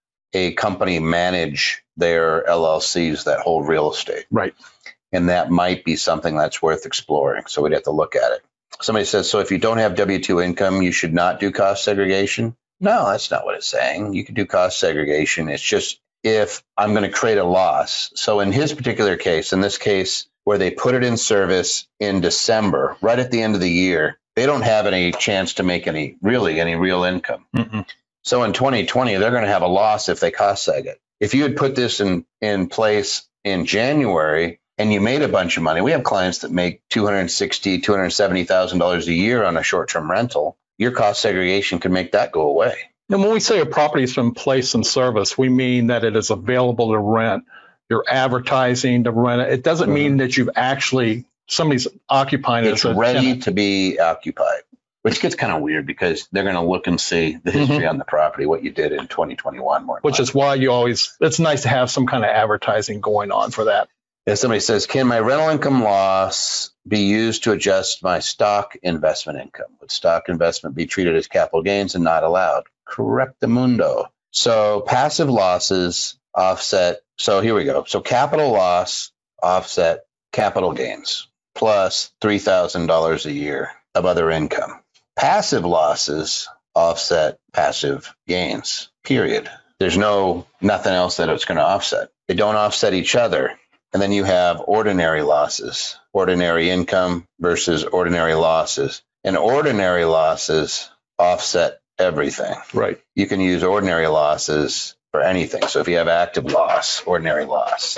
a company manage their LLCs that hold real estate. Right. And that might be something that's worth exploring. So we'd have to look at it. Somebody says, so if you don't have W-2 income, you should not do cost segregation? No, that's not what it's saying. You can do cost segregation. It's just if I'm going to create a loss. So in his particular case, in this case, where they put it in service in December, right at the end of the year, they don't have any chance to make any real income. Mm-mm. So in 2020, they're going to have a loss if they cost seg it. If you had put this in place in January, and you made a bunch of money. We have clients that make $260,000, $270,000 a year on a short-term rental. Your cost segregation could make that go away. And when we say a property has been placed in service, we mean that it is available to rent. You're advertising to rent it. It doesn't mean that you've actually, somebody's occupying it. It's ready to be occupied, which gets kind of weird because they're going to look and see the history on the property, what you did in 2021. Which is why it's nice to have some kind of advertising going on for that. If somebody says, can my rental income loss be used to adjust my stock investment income? Would stock investment be treated as capital gains and not allowed? Correctamundo. So passive losses offset. So here we go. So capital loss offset capital gains plus $3,000 a year of other income. Passive losses offset passive gains, period. There's nothing else that it's going to offset. They don't offset each other. And then you have ordinary losses, ordinary income versus ordinary losses. And ordinary losses offset everything. Right. You can use ordinary losses for anything. So if you have active loss, ordinary loss.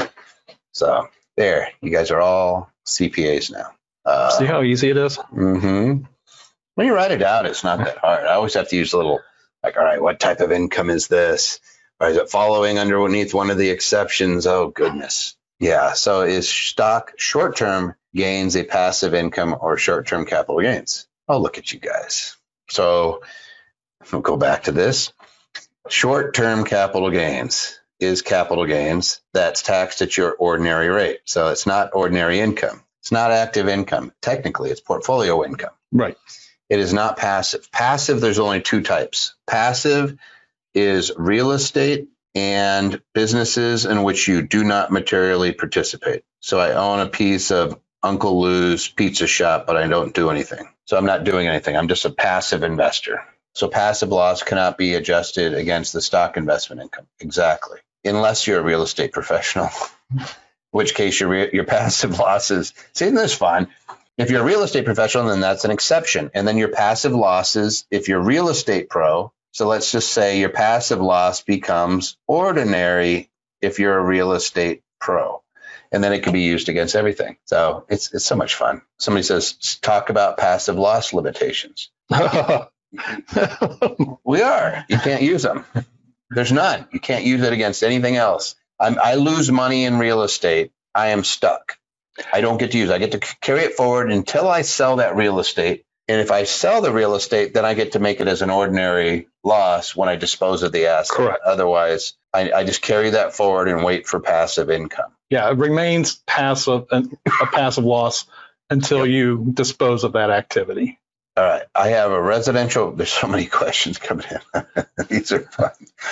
So there, you guys are all CPAs now. See how easy it is? Mm-hmm. When you write it out, it's not that hard. I always have to use a little, all right, what type of income is this? Or is it following underneath one of the exceptions? Oh, goodness. Yeah. So is stock short-term gains a passive income or short-term capital gains? Oh, look at you guys. So we'll go back to this. Short-term capital gains is capital gains that's taxed at your ordinary rate. So it's not ordinary income. It's not active income. Technically, it's portfolio income. Right. It is not passive. Passive, there's only two types. Passive is real estate and businesses in which you do not materially participate. So I own a piece of Uncle Lou's pizza shop, but I don't do anything. So I'm not doing anything. I'm just a passive investor. So passive loss cannot be adjusted against the stock investment income. Exactly. Unless you're a real estate professional, in which case your passive losses. See, isn't this fun? If you're a real estate professional, then that's an exception. And then your passive losses, if you're real estate pro, so let's just say your passive loss becomes ordinary if you're a real estate pro. And then it can be used against everything. So it's so much fun. Somebody says, talk about passive loss limitations. We are. You can't use them. There's none. You can't use it against anything else. I lose money in real estate. I am stuck. I don't get to use it. I get to carry it forward until I sell that real estate. And if I sell the real estate, then I get to make it as an ordinary loss when I dispose of the asset. Correct. Otherwise, I just carry that forward and wait for passive income. Yeah, it remains passive and a passive loss until you dispose of that activity. All right. I have a residential. There's so many questions coming in. These are fun.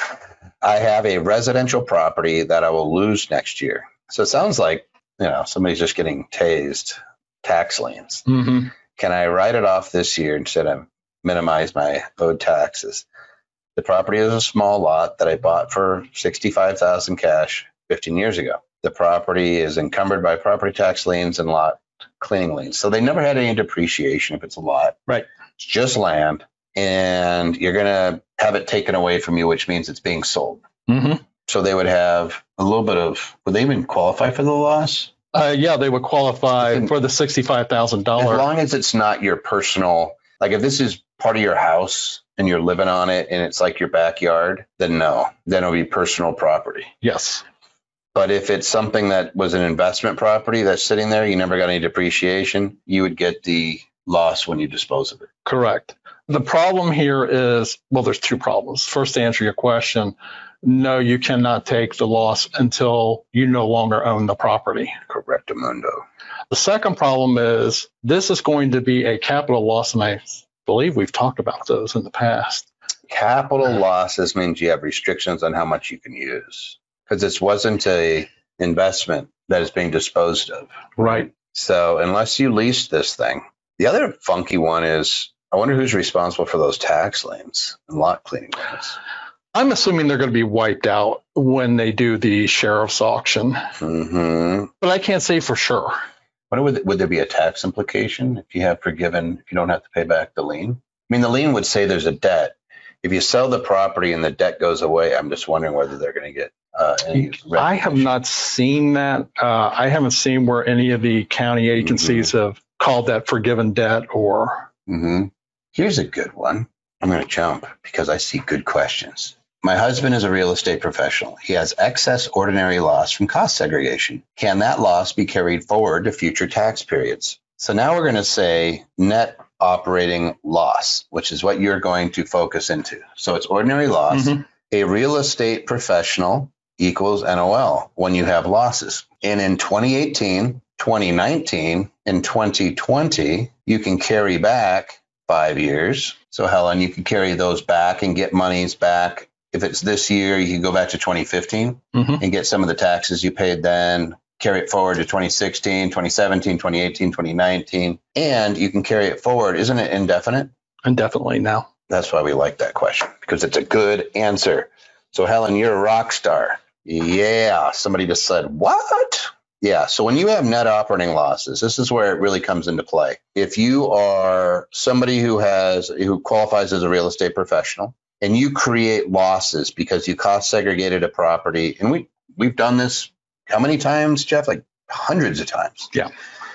I have a residential property that I will lose next year. So it sounds like, somebody's just getting tased, tax liens. Mm-hmm. Can I write it off this year instead of minimize my owed taxes? The property is a small lot that I bought for $65,000 cash 15 years ago. The property is encumbered by property tax liens and lot cleaning liens. So they never had any depreciation if it's a lot. Right. It's just land, and you're going to have it taken away from you, which means it's being sold. Mm-hmm. So they would have a little bit of, would they even qualify for the loss? Yeah, they would qualify for the $65,000. As long as it's not your personal, like if this is part of your house and you're living on it and it's like your backyard, then no, then it'll be personal property. Yes. But if it's something that was an investment property that's sitting there, you never got any depreciation, you would get the loss when you dispose of it. Correct. The problem here is, well, there's two problems. First, to answer your question, no, you cannot take the loss until you no longer own the property. Correctamundo. The second problem is this is going to be a capital loss, and I believe we've talked about those in the past. Capital losses means you have restrictions on how much you can use, because this wasn't a investment that is being disposed of. Right. So unless you lease this thing, the other funky one is, I wonder who's responsible for those tax liens and lot cleaning liens. I'm assuming they're going to be wiped out when they do the sheriff's auction, Mm-hmm. but I can't say for sure. Would there be a tax implication if you don't have to pay back the lien? I mean, the lien would say there's a debt. If you sell the property and the debt goes away, I'm just wondering whether they're going to get any recognition. I have not seen that. I haven't seen where any of the county agencies have called that forgiven debt or. Mm-hmm. Here's a good one. I'm going to jump because I see good questions. My husband is a real estate professional. He has excess ordinary loss from cost segregation. Can that loss be carried forward to future tax periods? So now we're going to say net operating loss, which is what you're going to focus into. So it's ordinary loss. Mm-hmm. A real estate professional equals NOL when you have losses. And in 2018, 2019, and 2020, you can carry back 5 years. So Helen, you can carry those back and get monies back. If it's this year, you can go back to 2015 and get some of the taxes you paid then, carry it forward to 2016, 2017, 2018, 2019, and you can carry it forward. Isn't it indefinite? Indefinitely now. That's why we like that question, because it's a good answer. So Helen, you're a rock star. Yeah. Somebody just said, what? Yeah. So when you have net operating losses, this is where it really comes into play. If you are somebody who qualifies as a real estate professional and you create losses because you cost segregated a property, and we've done this how many times, Jeff? Like hundreds of times. Yeah.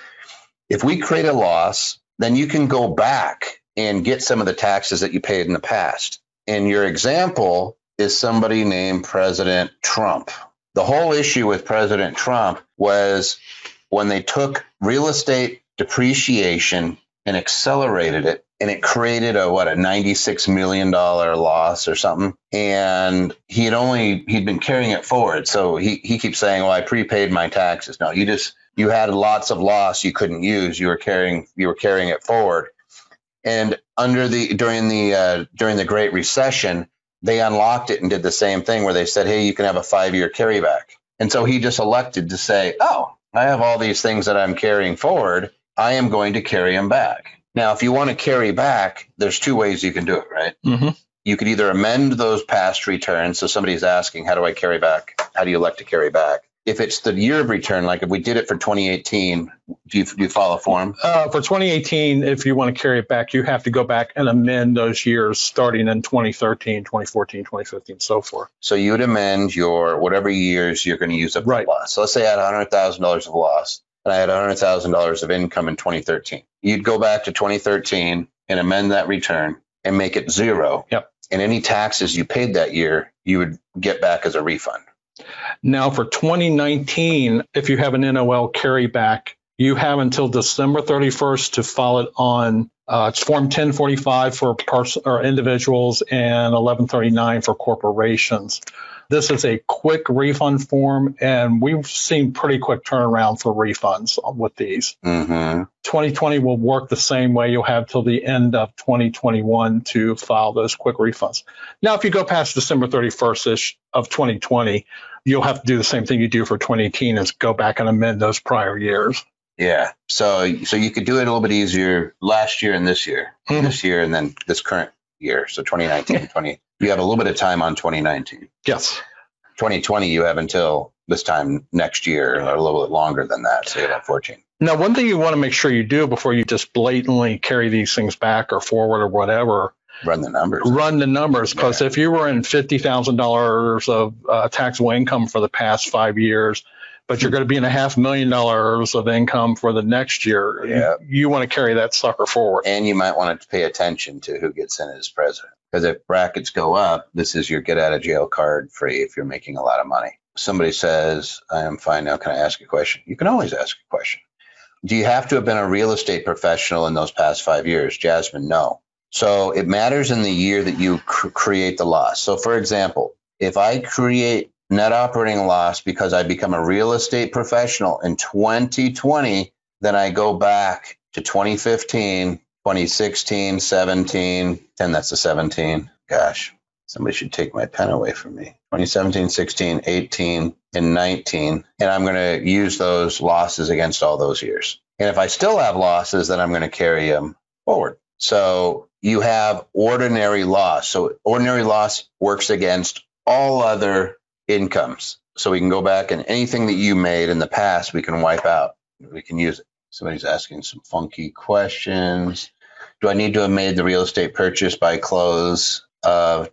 If we create a loss, then you can go back and get some of the taxes that you paid in the past. And your example is somebody named President Trump. The whole issue with President Trump was when they took real estate depreciation and accelerated it, and it created a $96 million loss or something. And he'd been carrying it forward. So he keeps saying, well, I prepaid my taxes. No, you had lots of loss you couldn't use. You were carrying it forward. And during the Great Recession, they unlocked it and did the same thing where they said, hey, you can have a 5-year carryback. And so he just elected to say, oh, I have all these things that I'm carrying forward. I am going to carry them back. Now, if you want to carry back, there's two ways you can do it, right? Mm-hmm. You could either amend those past returns. So somebody's asking, how do I carry back? How do you elect to carry back? If it's the year of return, like if we did it for 2018, do you follow form? For 2018, if you want to carry it back, you have to go back and amend those years starting in 2013, 2014, 2015, so forth. So you would amend your whatever years you're going to use up the loss. So let's say I had $100,000 of loss and I had $100,000 of income in 2013. You'd go back to 2013 and amend that return and make it zero. Yep. And any taxes you paid that year, you would get back as a refund. Now for 2019, if you have an NOL carryback, you have until December 31st to file it on it's Form 1045 for or individuals and 1139 for corporations. This is a quick refund form, and we've seen pretty quick turnaround for refunds with these. 2020 will work the same way. You'll have till the end of 2021 to file those quick refunds. Now, if you go past December 31st of 2020, you'll have to do the same thing you do for 2018 is go back and amend those prior years. Yeah. So you could do it a little bit easier last year and this year, this year and then this current year. So 2019, 20, you have a little bit of time on 2019. Yes. 2020, you have until this time next year or a little bit longer than that. So you have 14. Now, one thing you want to make sure you do before you just blatantly carry these things back or forward or whatever, run the numbers. Because if you were in $50,000 of taxable income for the past 5 years, but you're going to be in $500,000 of income for the next year, you want to carry that sucker forward. And you might want to pay attention to who gets in as president. Because if brackets go up, this is your get out of jail card free if you're making a lot of money. Somebody says, I am fine now. Can I ask a question? You can always ask a question. Do you have to have been a real estate professional in those past 5 years? Jasmine, no. So it matters in the year that you create the loss. So for example, if I create net operating loss because I become a real estate professional in 2020, then I go back to 2015, 2016, 17, and that's a 17. Gosh, somebody should take my pen away from me. 2017, 16, 18, and 19. And I'm going to use those losses against all those years. And if I still have losses, then I'm going to carry them forward. So you have ordinary loss. So ordinary loss works against all other incomes. So we can go back and anything that you made in the past, we can wipe out. We can use it. Somebody's asking some funky questions. Do I need to have made the real estate purchase by close of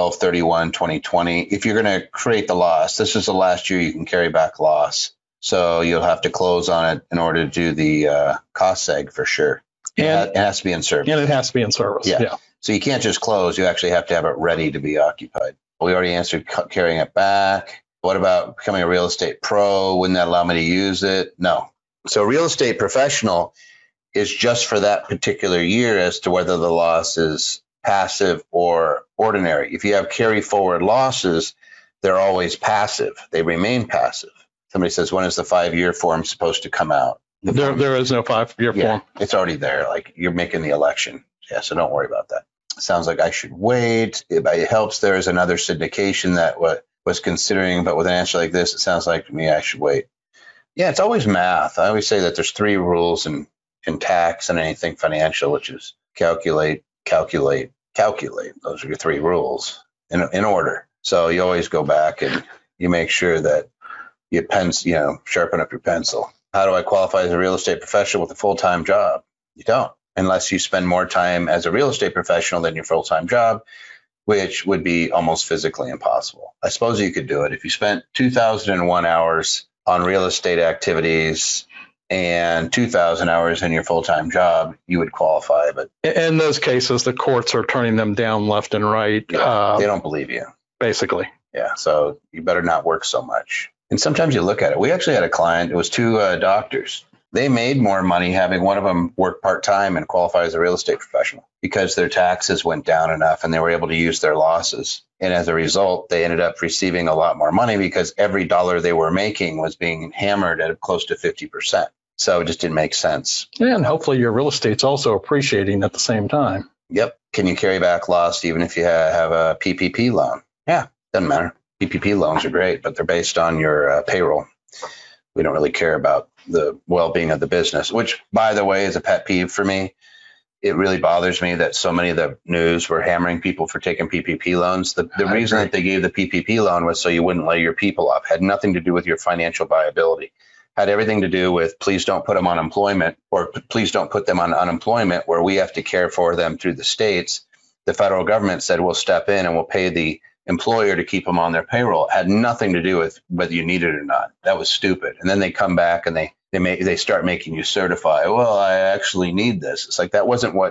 12/31/2020? If you're going to create the loss, this is the last year you can carry back loss. So you'll have to close on it in order to do the cost seg for sure. And it has to be in service. And it has to be in service. Yeah. So you can't just close. You actually have to have it ready to be occupied. We already answered carrying it back. What about becoming a real estate pro? Wouldn't that allow me to use it? No. So real estate professional is just for that particular year as to whether the loss is passive or ordinary. If you have carry forward losses, they're always passive. They remain passive. Somebody says, when is the 5-year form supposed to come out? There is no 5-year form. It's already there. Like you're making the election. Yeah, so don't worry about that. Sounds like I should wait. It helps. There is another syndication that was considering, but with an answer like this, it sounds like to me I should wait. Yeah, it's always math. I always say that there's 3 rules in tax and anything financial, which is calculate, calculate, calculate. Those are your 3 rules in order. So you always go back and you make sure that you sharpen up your pencil. How do I qualify as a real estate professional with a full-time job? You don't, unless you spend more time as a real estate professional than your full-time job, which would be almost physically impossible. I suppose you could do it. If you spent 2,001 hours on real estate activities and 2,000 hours in your full-time job, you would qualify. But in those cases, the courts are turning them down left and right. They don't believe you. Basically. Yeah. So you better not work so much. And sometimes you look at it. We actually had a client, it was 2 doctors. They made more money having one of them work part-time and qualify as a real estate professional because their taxes went down enough and they were able to use their losses. And as a result, they ended up receiving a lot more money because every dollar they were making was being hammered at close to 50%. So it just didn't make sense. And hopefully your real estate's also appreciating at the same time. Yep. Can you carry back loss even if you have a PPP loan? Yeah, doesn't matter. PPP loans are great, but they're based on your payroll. We don't really care about the well-being of the business, which, by the way, is a pet peeve for me. It really bothers me that so many of the news were hammering people for taking PPP loans. The reason that they gave the PPP loan was so you wouldn't lay your people off. Had nothing to do with your financial viability. Had everything to do with please don't put them on employment or please don't put them on unemployment where we have to care for them through the states. The federal government said we'll step in and we'll pay the employer to keep them on their payroll. It had nothing to do with whether you need it or not. That was stupid. And then they come back and they start making you certify, well, I actually need this. It's like that wasn't what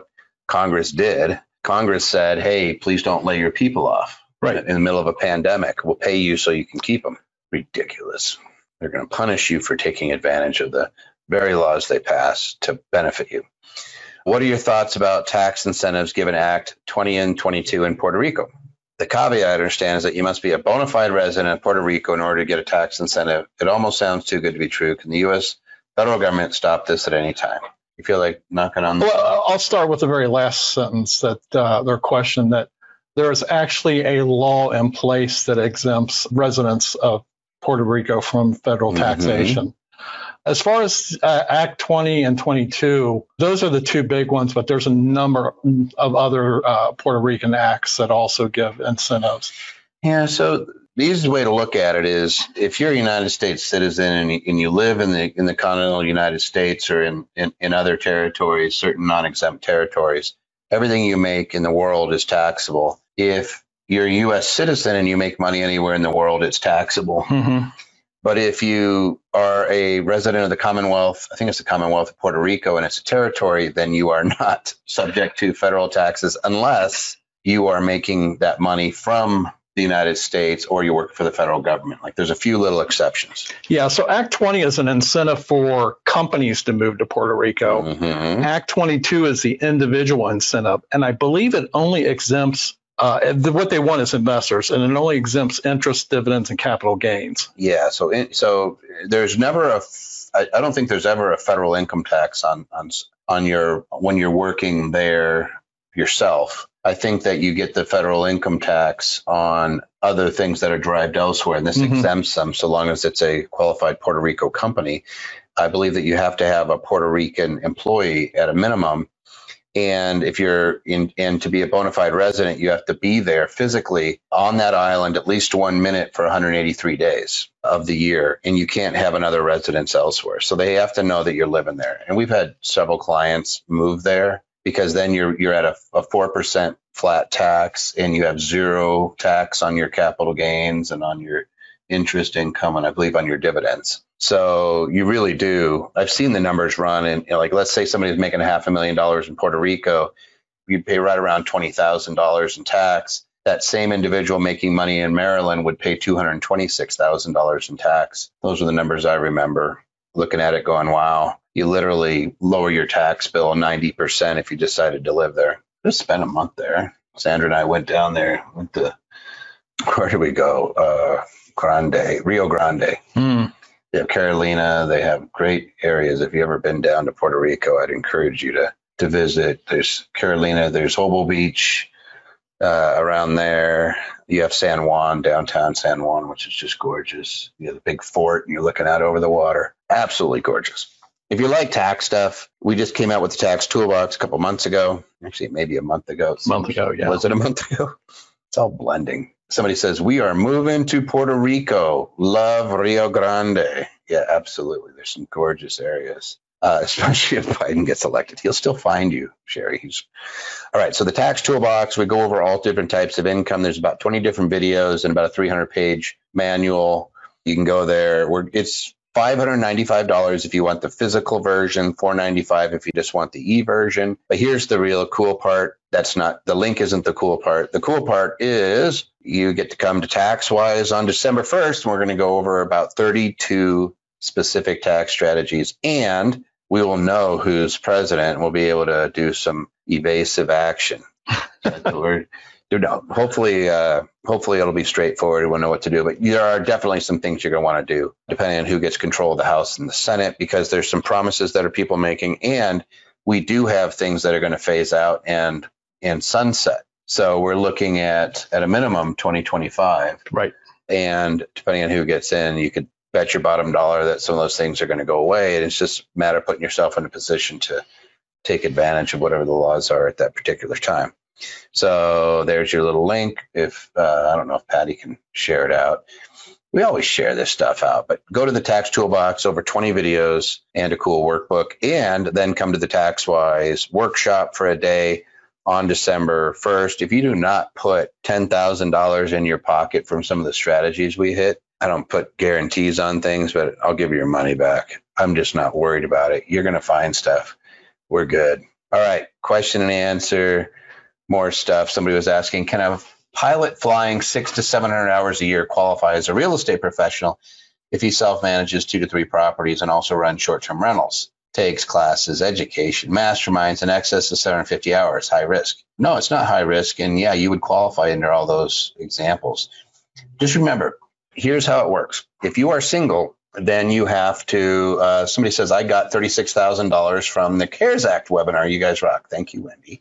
Congress did. Congress said, hey, please don't lay your people off. Right. In the middle of a pandemic. We'll pay you so you can keep them. Ridiculous. They're going to punish you for taking advantage of the very laws they pass to benefit you. What are your thoughts about tax incentives given Act 20 and 22 in Puerto Rico? The caveat I understand is that you must be a bona fide resident of Puerto Rico in order to get a tax incentive. It almost sounds too good to be true. Can the U.S. federal government stop this at any time? You feel like knocking on the door? Well, I'll start with the very last sentence, that their question, that there is actually a law in place that exempts residents of Puerto Rico from federal taxation. As far as Act 20 and 22, those are the two big ones, but there's a number of other Puerto Rican acts that also give incentives. Yeah, so the easiest way to look at it is if you're a United States citizen and you live in the continental United States or in other territories, certain non-exempt territories, everything you make in the world is taxable. If you're a U.S. citizen and you make money anywhere in the world, it's taxable. But if you are a resident of the Commonwealth, I think it's the Commonwealth of Puerto Rico, and it's a territory, then you are not subject to federal taxes unless you are making that money from the United States or you work for the federal government. Like there's a few little exceptions. Yeah, so Act 20 is an incentive for companies to move to Puerto Rico. Act 22 is the individual incentive, and I believe it only exempts what they want is investors, and it only exempts interest, dividends, and capital gains. Yeah, so there's never I don't think there's ever a federal income tax on your when you're working there yourself. I think that you get the federal income tax on other things that are derived elsewhere, and this exempts them so long as it's a qualified Puerto Rico company. I believe that you have to have a Puerto Rican employee at a minimum. And if you're and to be a bona fide resident, you have to be there physically on that island at least 1 minute for 183 days of the year. And you can't have another residence elsewhere. So they have to know that you're living there. And we've had several clients move there because then you're at a 4% flat tax and you have zero tax on your capital gains and on your interest income and I believe on your dividends. So you really do. I've seen the numbers run, and like let's say somebody's making $500,000 in Puerto Rico, you'd pay right around $20,000 in tax. That same individual making money in Maryland would pay $226,000 in tax. Those are the numbers I remember looking at it going, wow, you literally lower your tax bill 90% if you decided to live there. Just spent a month there. Sandra and I went down there, where did we go? Rio Grande. They have Carolina. They have great areas. If you've ever been down to Puerto Rico, I'd encourage you to visit. There's Carolina. There's Hobo Beach around there. You have San Juan, downtown San Juan, which is just gorgeous. You have the big fort, and you're looking out over the water. Absolutely gorgeous. If you like tax stuff, we just came out with the tax toolbox a couple months ago. Actually, maybe a month ago. Yeah. Was it a month ago? It's all blending. Somebody says, we are moving to Puerto Rico. Love Rio Grande. Yeah, absolutely. There's some gorgeous areas, especially if Biden gets elected. He'll still find you, Sherry. All right, so the tax toolbox, we go over all different types of income. There's about 20 different videos and about a 300-page manual. You can go there. It's $595 if you want the physical version, $495 if you just want the e-version. But here's the real cool part. The link isn't the cool part. The cool part is you get to come to TaxWise on December 1st, and we're going to go over about 32 specific tax strategies, and we will know who's president, and we'll be able to do some evasive action. Hopefully it'll be straightforward. We'll know what to do. But there are definitely some things you're going to want to do, depending on who gets control of the House and the Senate, because there's some promises that are people making, and we do have things that are going to phase out and sunset. So we're looking at a minimum 2025. Right. And depending on who gets in, you could bet your bottom dollar that some of those things are going to go away. And it's just a matter of putting yourself in a position to take advantage of whatever the laws are at that particular time. So there's your little link. If I don't know if Patty can share it out. We always share this stuff out, but go to the tax toolbox, over 20 videos and a cool workbook, and then come to the TaxWise workshop for a day on December 1st. If you do not put $10,000 in your pocket from some of the strategies we hit, I don't put guarantees on things, but I'll give you your money back. I'm just not worried about it. You're going to find stuff. We're good. All right. Question and answer. More stuff. Somebody was asking, can a pilot flying 600 to 700 hours a year qualify as a real estate professional if he self-manages 2 to 3 properties and also runs short-term rentals, takes classes, education, masterminds in excess of 750 hours, high risk? No, it's not high risk. And yeah, you would qualify under all those examples. Just remember, here's how it works. If you are single, then you have to, somebody says, I got $36,000 from the CARES Act webinar. You guys rock. Thank you, Wendy.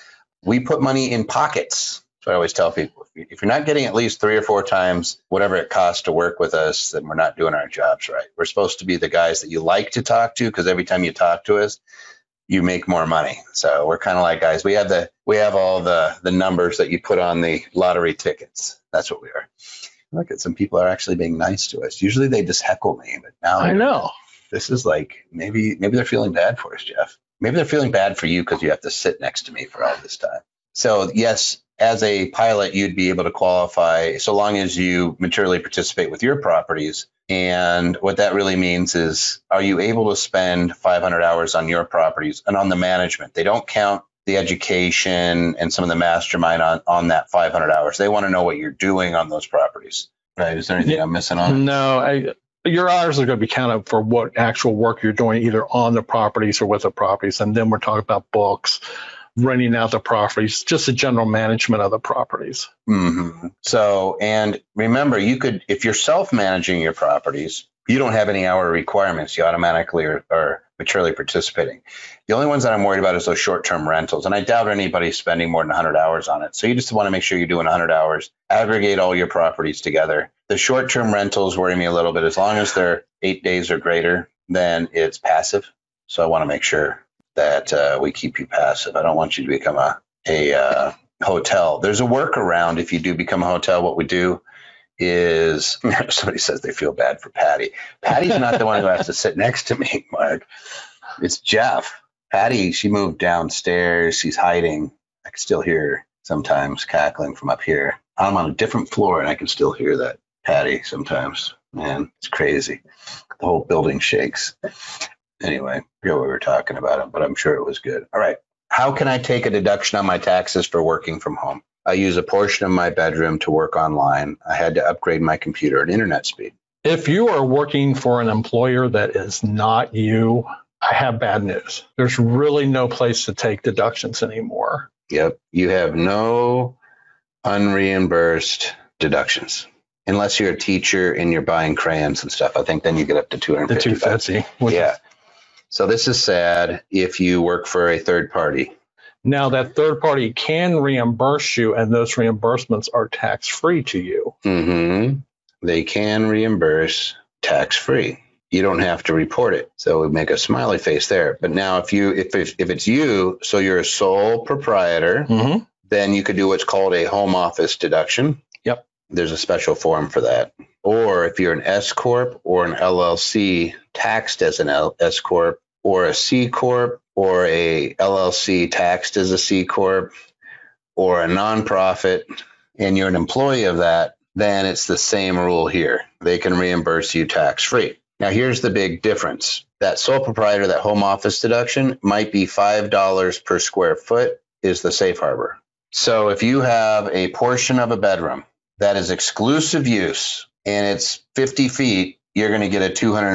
We put money in pockets. So I always tell people, if you're not getting at least 3 or 4 times whatever it costs to work with us, then we're not doing our jobs right. We're supposed to be the guys that you like to talk to, because every time you talk to us, you make more money. So we're kind of like guys. We have all the numbers that you put on the lottery tickets. That's what we are. Look at some people are actually being nice to us. Usually they just heckle me, but now I know this is like maybe they're feeling bad for us, Jeff. Maybe they're feeling bad for you because you have to sit next to me for all this time. So yes, as a pilot, you'd be able to qualify so long as you materially participate with your properties. And what that really means is, are you able to spend 500 hours on your properties and on the management? They don't count the education and some of the mastermind on that 500 hours. They want to know what you're doing on those properties. Right? Is there anything I'm missing on? No, your hours are going to be counted for what actual work you're doing, either on the properties or with the properties. And then we're talking about books, renting out the properties, just the general management of the properties. Mm-hmm. So, and remember, you could, if you're self-managing your properties, you don't have any hour requirements. You automatically are materially participating. The only ones that I'm worried about is those short-term rentals. And I doubt anybody's spending more than 100 hours on it. So you just want to make sure you're doing 100 hours, aggregate all your properties together. The short-term rentals worry me a little bit. As long as they're 8 days or greater, then it's passive. So I want to make sure that we keep you passive. I don't want you to become a hotel. There's a workaround if you do become a hotel. What we do is, somebody says they feel bad for Patty. Patty's not the one who has to sit next to me, Mark. It's Jeff. Patty, she moved downstairs. She's hiding. I can still hear her sometimes cackling from up here. I'm on a different floor and I can still hear that Patty sometimes. Man, it's crazy. The whole building shakes. Anyway, I forget what we were talking about, but I'm sure it was good. All right. How can I take a deduction on my taxes for working from home? I use a portion of my bedroom to work online. I had to upgrade my computer and internet speed. If you are working for an employer that is not you, I have bad news. There's really no place to take deductions anymore. Yep. You have no unreimbursed deductions. Unless you're a teacher and you're buying crayons and stuff. I think then you get up to $250. The 250. Yeah. So this is sad if you work for a third party. Now that third party can reimburse you, and those reimbursements are tax-free to you. Mm-hmm. They can reimburse tax-free. You don't have to report it. So we make a smiley face there. But now if it's you, so you're a sole proprietor, Mm-hmm. then you could do what's called a home office deduction. Yep. There's a special form for that. Or if you're an S Corp or an LLC taxed as an S Corp, or a C Corp or a LLC taxed as a C Corp, or a nonprofit, and you're an employee of that, then it's the same rule here. They can reimburse you tax-free. Now, here's the big difference. That sole proprietor, that home office deduction might be $5 per square foot is the safe harbor. So if you have a portion of a bedroom that is exclusive use and it's 50 feet, you're going to get a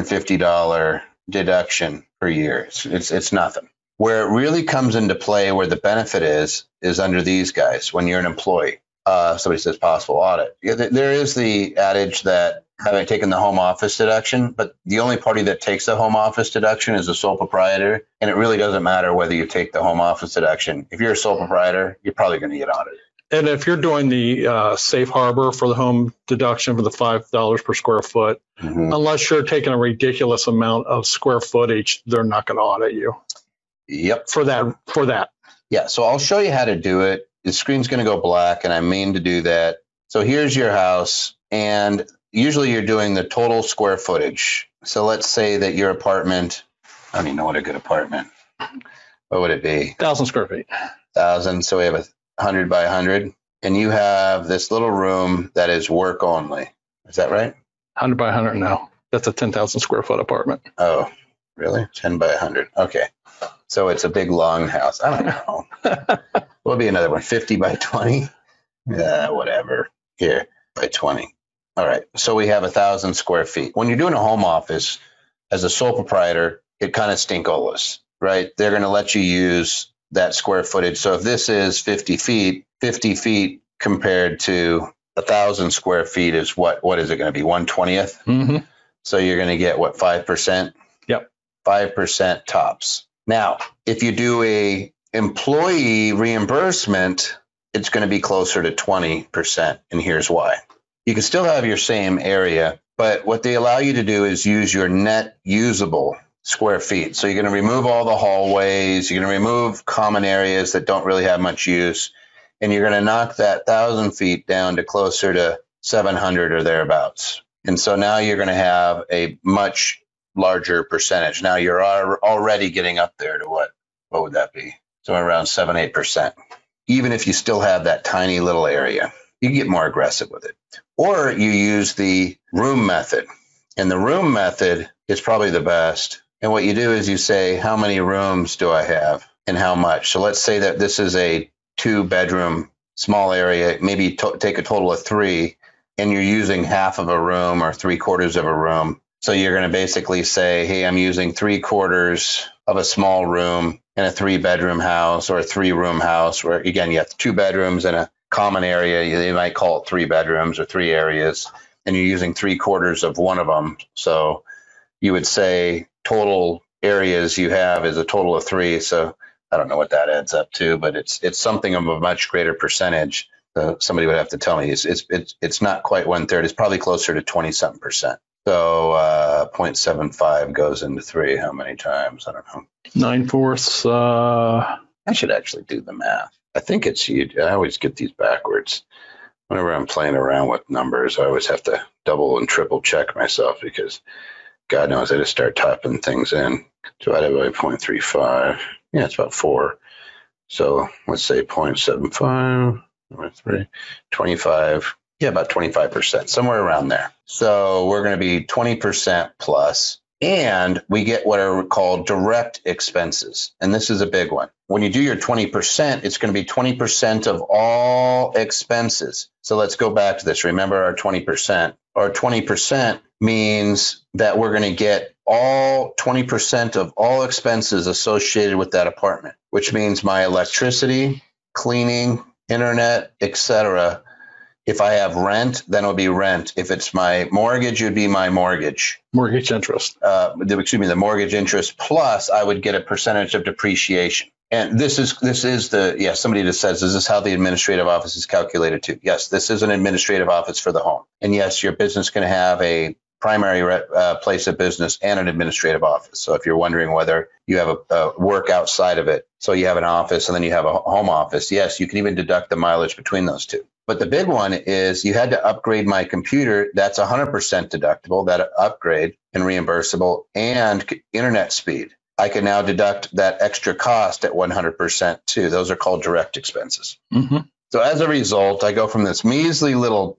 $250 deduction per year. It's nothing. Where it really comes into play, where the benefit is under these guys when you're an employee. Somebody says possible audit. Yeah, there is the adage that having taken the home office deduction, but the only party that takes the home office deduction is the sole proprietor. And it really doesn't matter whether you take the home office deduction. If you're a sole proprietor, you're probably going to get audited. And if you're doing the safe harbor for the home deduction for the $5 per square foot, Mm-hmm. unless you're taking a ridiculous amount of square footage, they're not going to audit you Yep. for that. Yeah. So I'll show you how to do it. The screen's going to go black, and I mean to do that. So here's your house, and usually you're doing the total square footage. So let's say that your apartment, I don't even know what a good apartment, what would it be? 1,000 square feet. 1,000. So we have 100 by 100, and you have this little room that is work only. Is that right? 100 by 100, no. That's a 10,000 square foot apartment. Oh, really? 10 by 100. Okay. So it's a big long house. I don't know. What'll be another one? 50 by 20? Whatever. Here, by 20. All right. So we have 1,000 square feet. When you're doing a home office as a sole proprietor, it kind of stinkolas, right? They're going to let you use that square footage. So if this is 50 feet compared to 1,000 square feet is what is it going to be? 1/20th? Mm-hmm. So you're going to get what, 5%? Yep. 5% tops. Now, if you do a employee reimbursement, it's going to be closer to 20%. And here's why. You can still have your same area, but what they allow you to do is use your net usable square feet. So you're going to remove all the hallways, you're going to remove common areas that don't really have much use, and you're going to knock that 1,000 feet down to closer to 700 or thereabouts. And so now you're going to have a much larger percentage. Now you're already getting up there to what would that be? So around 7-8%. Even if you still have that tiny little area, you get more aggressive with it. Or you use the room method. And the room method is probably the best. And what you do is you say, how many rooms do I have and how much? So let's say that this is a 2-bedroom small area, maybe take a total of 3, and you're using half of a room or 3/4 of a room. So you're going to basically say, hey, I'm using 3/4 of a small room in a 3-bedroom house or a 3-room house where, again, you have 2 bedrooms and a common area. They might call it 3 bedrooms or 3 areas, and you're using 3/4 of one of them. So you would say total areas you have is a total of 3. So I don't know what that adds up to, but it's something of a much greater percentage. Somebody would have to tell me. It's not quite 1/3. It's probably closer to 20-something%. So 0.75 goes into 3. How many times? I don't know. 9/4. I should actually do the math. I think it's huge. I always get these backwards. Whenever I'm playing around with numbers, I always have to double and triple check myself because God knows I just start typing things in. Divided by 0.35. Yeah, it's about 4. So let's say 0.75 over 3, 25. Yeah, about 25%, somewhere around there. So we're going to be 20% plus, and we get what are called direct expenses. And this is a big one. When you do your 20%, it's going to be 20% of all expenses. So let's go back to this. Remember our 20%. Our 20% means that we're going to get all 20% of all expenses associated with that apartment, which means my electricity, cleaning, internet, etc. If I have rent, then it'll be rent. If it's my mortgage, it would be my mortgage. Mortgage interest. The mortgage interest, plus I would get a percentage of depreciation. And this is somebody just says, is this how the administrative office is calculated too? Yes, this is an administrative office for the home. And yes, your business can have a primary place of business and an administrative office. So if you're wondering whether you have a work outside of it, so you have an office and then you have a home office, yes, you can even deduct the mileage between those two. But the big one is you had to upgrade my computer. That's 100% deductible, that upgrade and reimbursable, and internet speed. I can now deduct that extra cost at 100% too. Those are called direct expenses. Mm-hmm. So as a result, I go from this measly little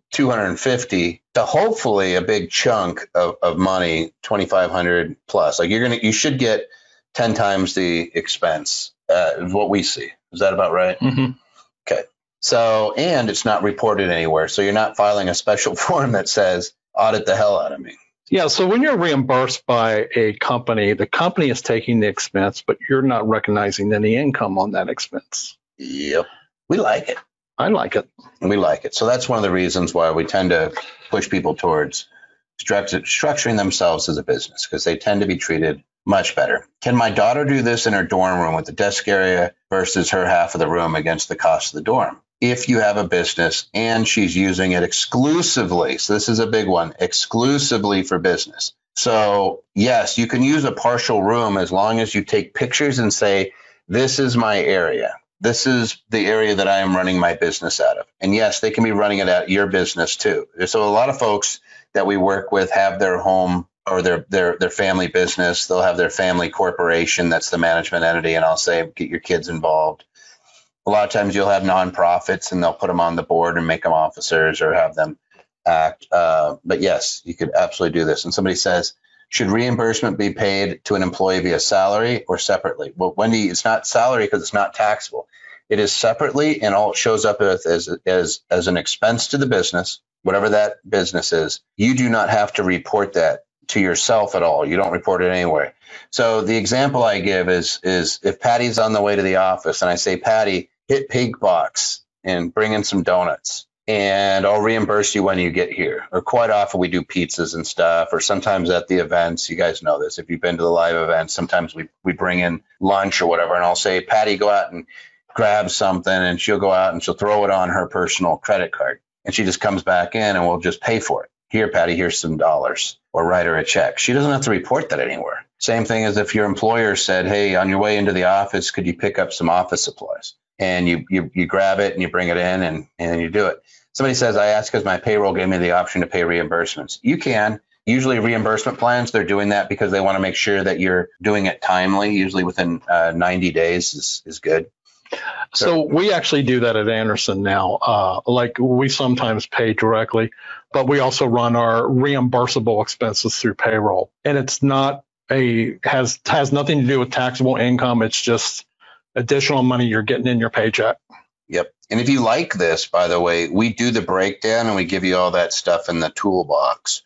250 to hopefully a big chunk of money, 2,500 plus. Like you should get 10 times the expense, is what we see. Is that about right? Mm-hmm. Okay. So, and it's not reported anywhere. So you're not filing a special form that says audit the hell out of me. Yeah. So when you're reimbursed by a company, the company is taking the expense, but you're not recognizing any income on that expense. Yep. We like it. I like it. We like it. So that's one of the reasons why we tend to push people towards structuring themselves as a business, because they tend to be treated much better. Can my daughter do this in her dorm room with the desk area versus her half of the room against the cost of the dorm? If you have a business and she's using it exclusively, so this is a big one, exclusively for business. So yes, you can use a partial room as long as you take pictures and say, this is my area. This is the area that I am running my business out of. And yes, they can be running it at your business too. So a lot of folks that we work with have their home or their family business. They'll have their family corporation. That's the management entity. And I'll say, get your kids involved. A lot of times you'll have nonprofits and they'll put them on the board and make them officers or have them act. But yes, you could absolutely do this. And somebody says, Should reimbursement be paid to an employee via salary or separately? Well, Wendy, it's not salary because it's not taxable. It is separately, and all it shows up as an expense to the business, whatever that business is. You do not have to report that to yourself at all. You don't report it anywhere. So the example I give is if Patty's on the way to the office and I say, Patty, hit Pig Box and bring in some donuts, and I'll reimburse you when you get here. Or quite often we do pizzas and stuff, or sometimes at the events, you guys know this, if you've been to the live events, sometimes we bring in lunch or whatever, and I'll say, Patty, go out and grab something, and she'll go out and she'll throw it on her personal credit card, and she just comes back in and we'll just pay for it. Here, Patty, here's some dollars, or write her a check. She doesn't have to report that anywhere. Same thing as if your employer said, hey, on your way into the office, could you pick up some office supplies? And you grab it and you bring it in and you do it. Somebody says, I asked because my payroll gave me the option to pay reimbursements. You can. Usually reimbursement plans, they're doing that because they want to make sure that you're doing it timely. Usually within 90 days is good. So we actually do that at Anderson now. Like we sometimes pay directly, but we also run our reimbursable expenses through payroll. And it's not has nothing to do with taxable income. It's just additional money you're getting in your paycheck. Yep. And if you like this, by the way, we do the breakdown and we give you all that stuff in the toolbox.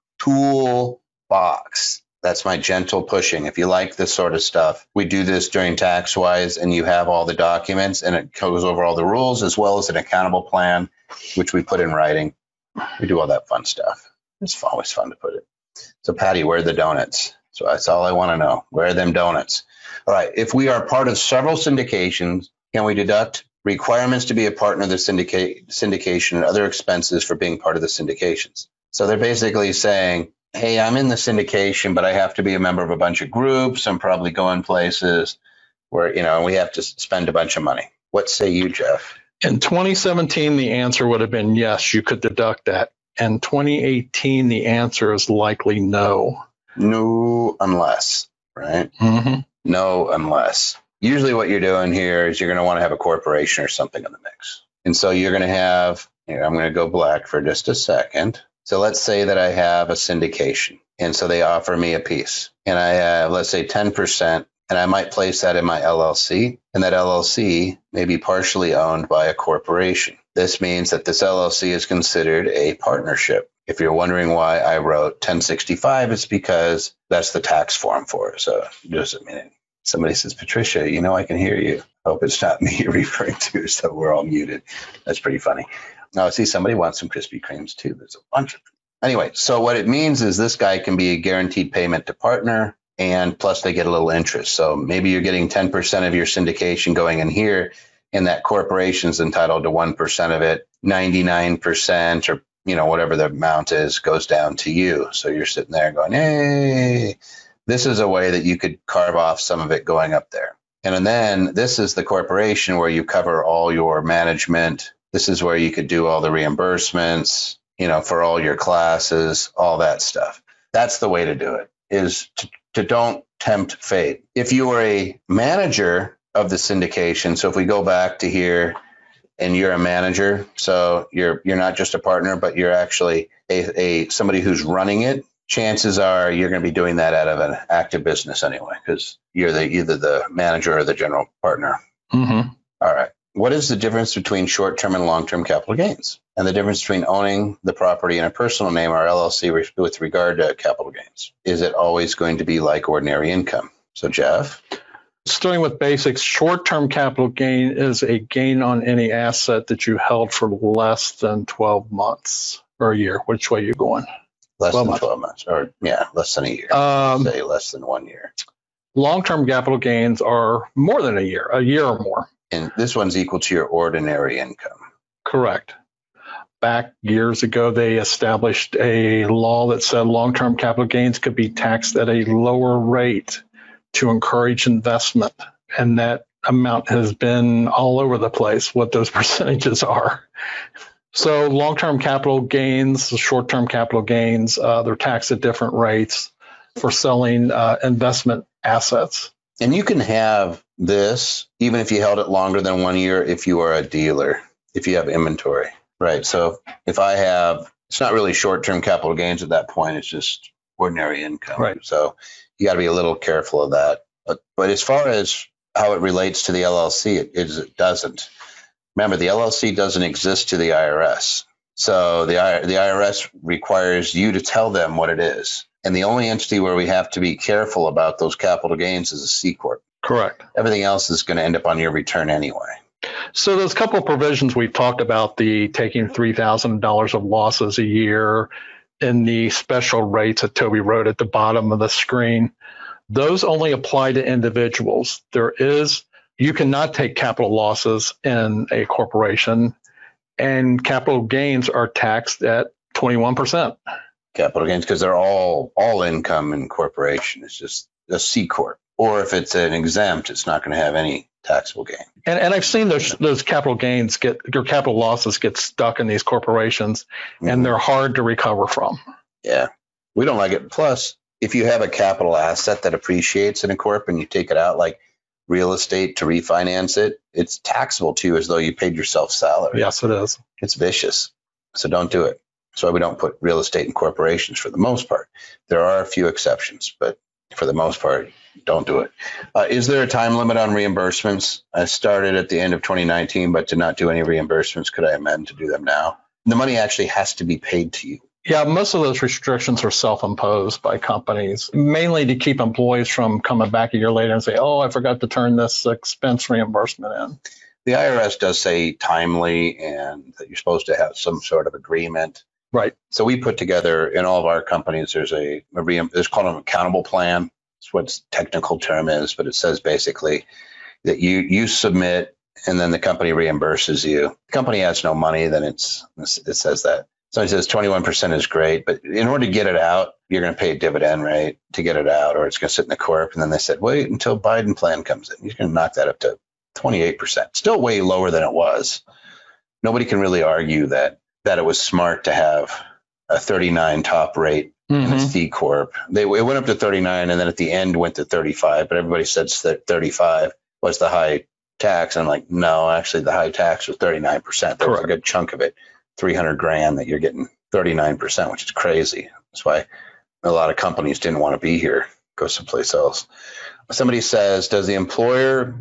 Toolbox. That's my gentle pushing. If you like this sort of stuff, we do this during TaxWise, and you have all the documents, and it goes over all the rules as well as an accountable plan, which we put in writing. We do all that fun stuff. It's always fun to put it. So Patty, where are the donuts? So that's all I want to know. Where are them donuts? All right. If we are part of several syndications, can we deduct requirements to be a partner of the syndication and other expenses for being part of the syndications? So they're basically saying, hey, I'm in the syndication, but I have to be a member of a bunch of groups. I'm probably going places where, we have to spend a bunch of money. What say you, Jeff? In 2017, the answer would have been yes, you could deduct that. In 2018, the answer is likely no. No, unless, right? Mm-hmm. No, unless. Usually what you're doing here is you're going to want to have a corporation or something in the mix. And so you're going to have, I'm going to go black for just a second. So let's say that I have a syndication, and so they offer me a piece, and I have, let's say 10%, and I might place that in my LLC, and that LLC may be partially owned by a corporation. This means that this LLC is considered a partnership. If you're wondering why I wrote 1065, it's because that's the tax form for it. So just a minute. Somebody says, Patricia, I can hear you. Hope it's not me you're referring to, so we're all muted. That's pretty funny. Now, see, somebody wants some Krispy Kremes too. There's a bunch of them. Anyway, so what it means is this guy can be a guaranteed payment to partner, and plus they get a little interest. So maybe you're getting 10% of your syndication going in here, and that corporation's entitled to 1% of it. 99% or, whatever the amount is goes down to you. So you're sitting there going, hey, this is a way that you could carve off some of it going up there. And then this is the corporation where you cover all your management. This is where you could do all the reimbursements, for all your classes, all that stuff. That's the way to do it, is to don't tempt fate. If you were a manager of the syndication, so if we go back to here and you're a manager, so you're not just a partner, but you're actually a somebody who's running it, chances are you're going to be doing that out of an active business anyway, because you're either the manager or the general partner. Mm-hmm. All right. What is the difference between short-term and long-term capital gains, and the difference between owning the property in a personal name or LLC with regard to capital gains? Is it always going to be like ordinary income? So, Jeff? Starting with basics, short-term capital gain is a gain on any asset that you held for less than 12 months or a year. Which way are you going? Less than 12 months, or less than a year. Say less than 1 year. Long-term capital gains are more than a year or more. And this one's equal to your ordinary income. Correct. Back years ago, they established a law that said long-term capital gains could be taxed at a lower rate to encourage investment. And that amount has been all over the place, what those percentages are. So long-term capital gains, short-term capital gains, they're taxed at different rates for selling investment assets. And you can have this even if you held it longer than 1 year if you are a dealer, if you have inventory, right? So if I have, it's not really short-term capital gains at that point. It's just ordinary income. Right. So you got to be a little careful of that. But as far as how it relates to the LLC, it doesn't. Remember, the LLC doesn't exist to the IRS. So the IRS requires you to tell them what it is. And the only entity where we have to be careful about those capital gains is a C Corp. Correct. Everything else is going to end up on your return anyway. So there's a couple of provisions we've talked about, the taking $3,000 of losses a year in the special rates that Toby wrote at the bottom of the screen. Those only apply to individuals. You cannot take capital losses in a corporation, and capital gains are taxed at 21%. Capital gains, because they're all income in corporation. It's just a C Corp. Or if it's an exempt, it's not going to have any taxable gain. And I've seen those capital gains capital losses get stuck in these corporations, and they're hard to recover from. Yeah, we don't like it. Plus, if you have a capital asset that appreciates in a corp and you take it out, like real estate, to refinance it, it's taxable to you as though you paid yourself salary. Yes, it is. It's vicious. So don't do it. That's why we don't put real estate in corporations for the most part. There are a few exceptions, but for the most part, don't do it. Is there a time limit on reimbursements? I started at the end of 2019, but did not do any reimbursements. Could I amend to do them now? The money actually has to be paid to you. Yeah, most of those restrictions are self-imposed by companies, mainly to keep employees from coming back a year later and say, oh, I forgot to turn this expense reimbursement in. The IRS does say timely and that you're supposed to have some sort of agreement. Right. So we put together in all of our companies, there's called an accountable plan. That's what its technical term is, but it says basically that you submit and then the company reimburses you. The company has no money, then it says that. So it says 21% is great, but in order to get it out, you're going to pay a dividend rate to get it out, or it's going to sit in the corp. And then they said, wait until Biden plan comes in. You're going to knock that up to 28%. Still way lower than it was. Nobody can really argue that it was smart to have a 39 top rate in a C Corp. It went up to 39 and then at the end went to 35, but everybody said that 35 was the high tax. And I'm like, no, actually the high tax was 39%. There was a good chunk of it, $300,000 that you're getting 39%, which is crazy. That's why a lot of companies didn't want to be here, go someplace else. Somebody says, does the employee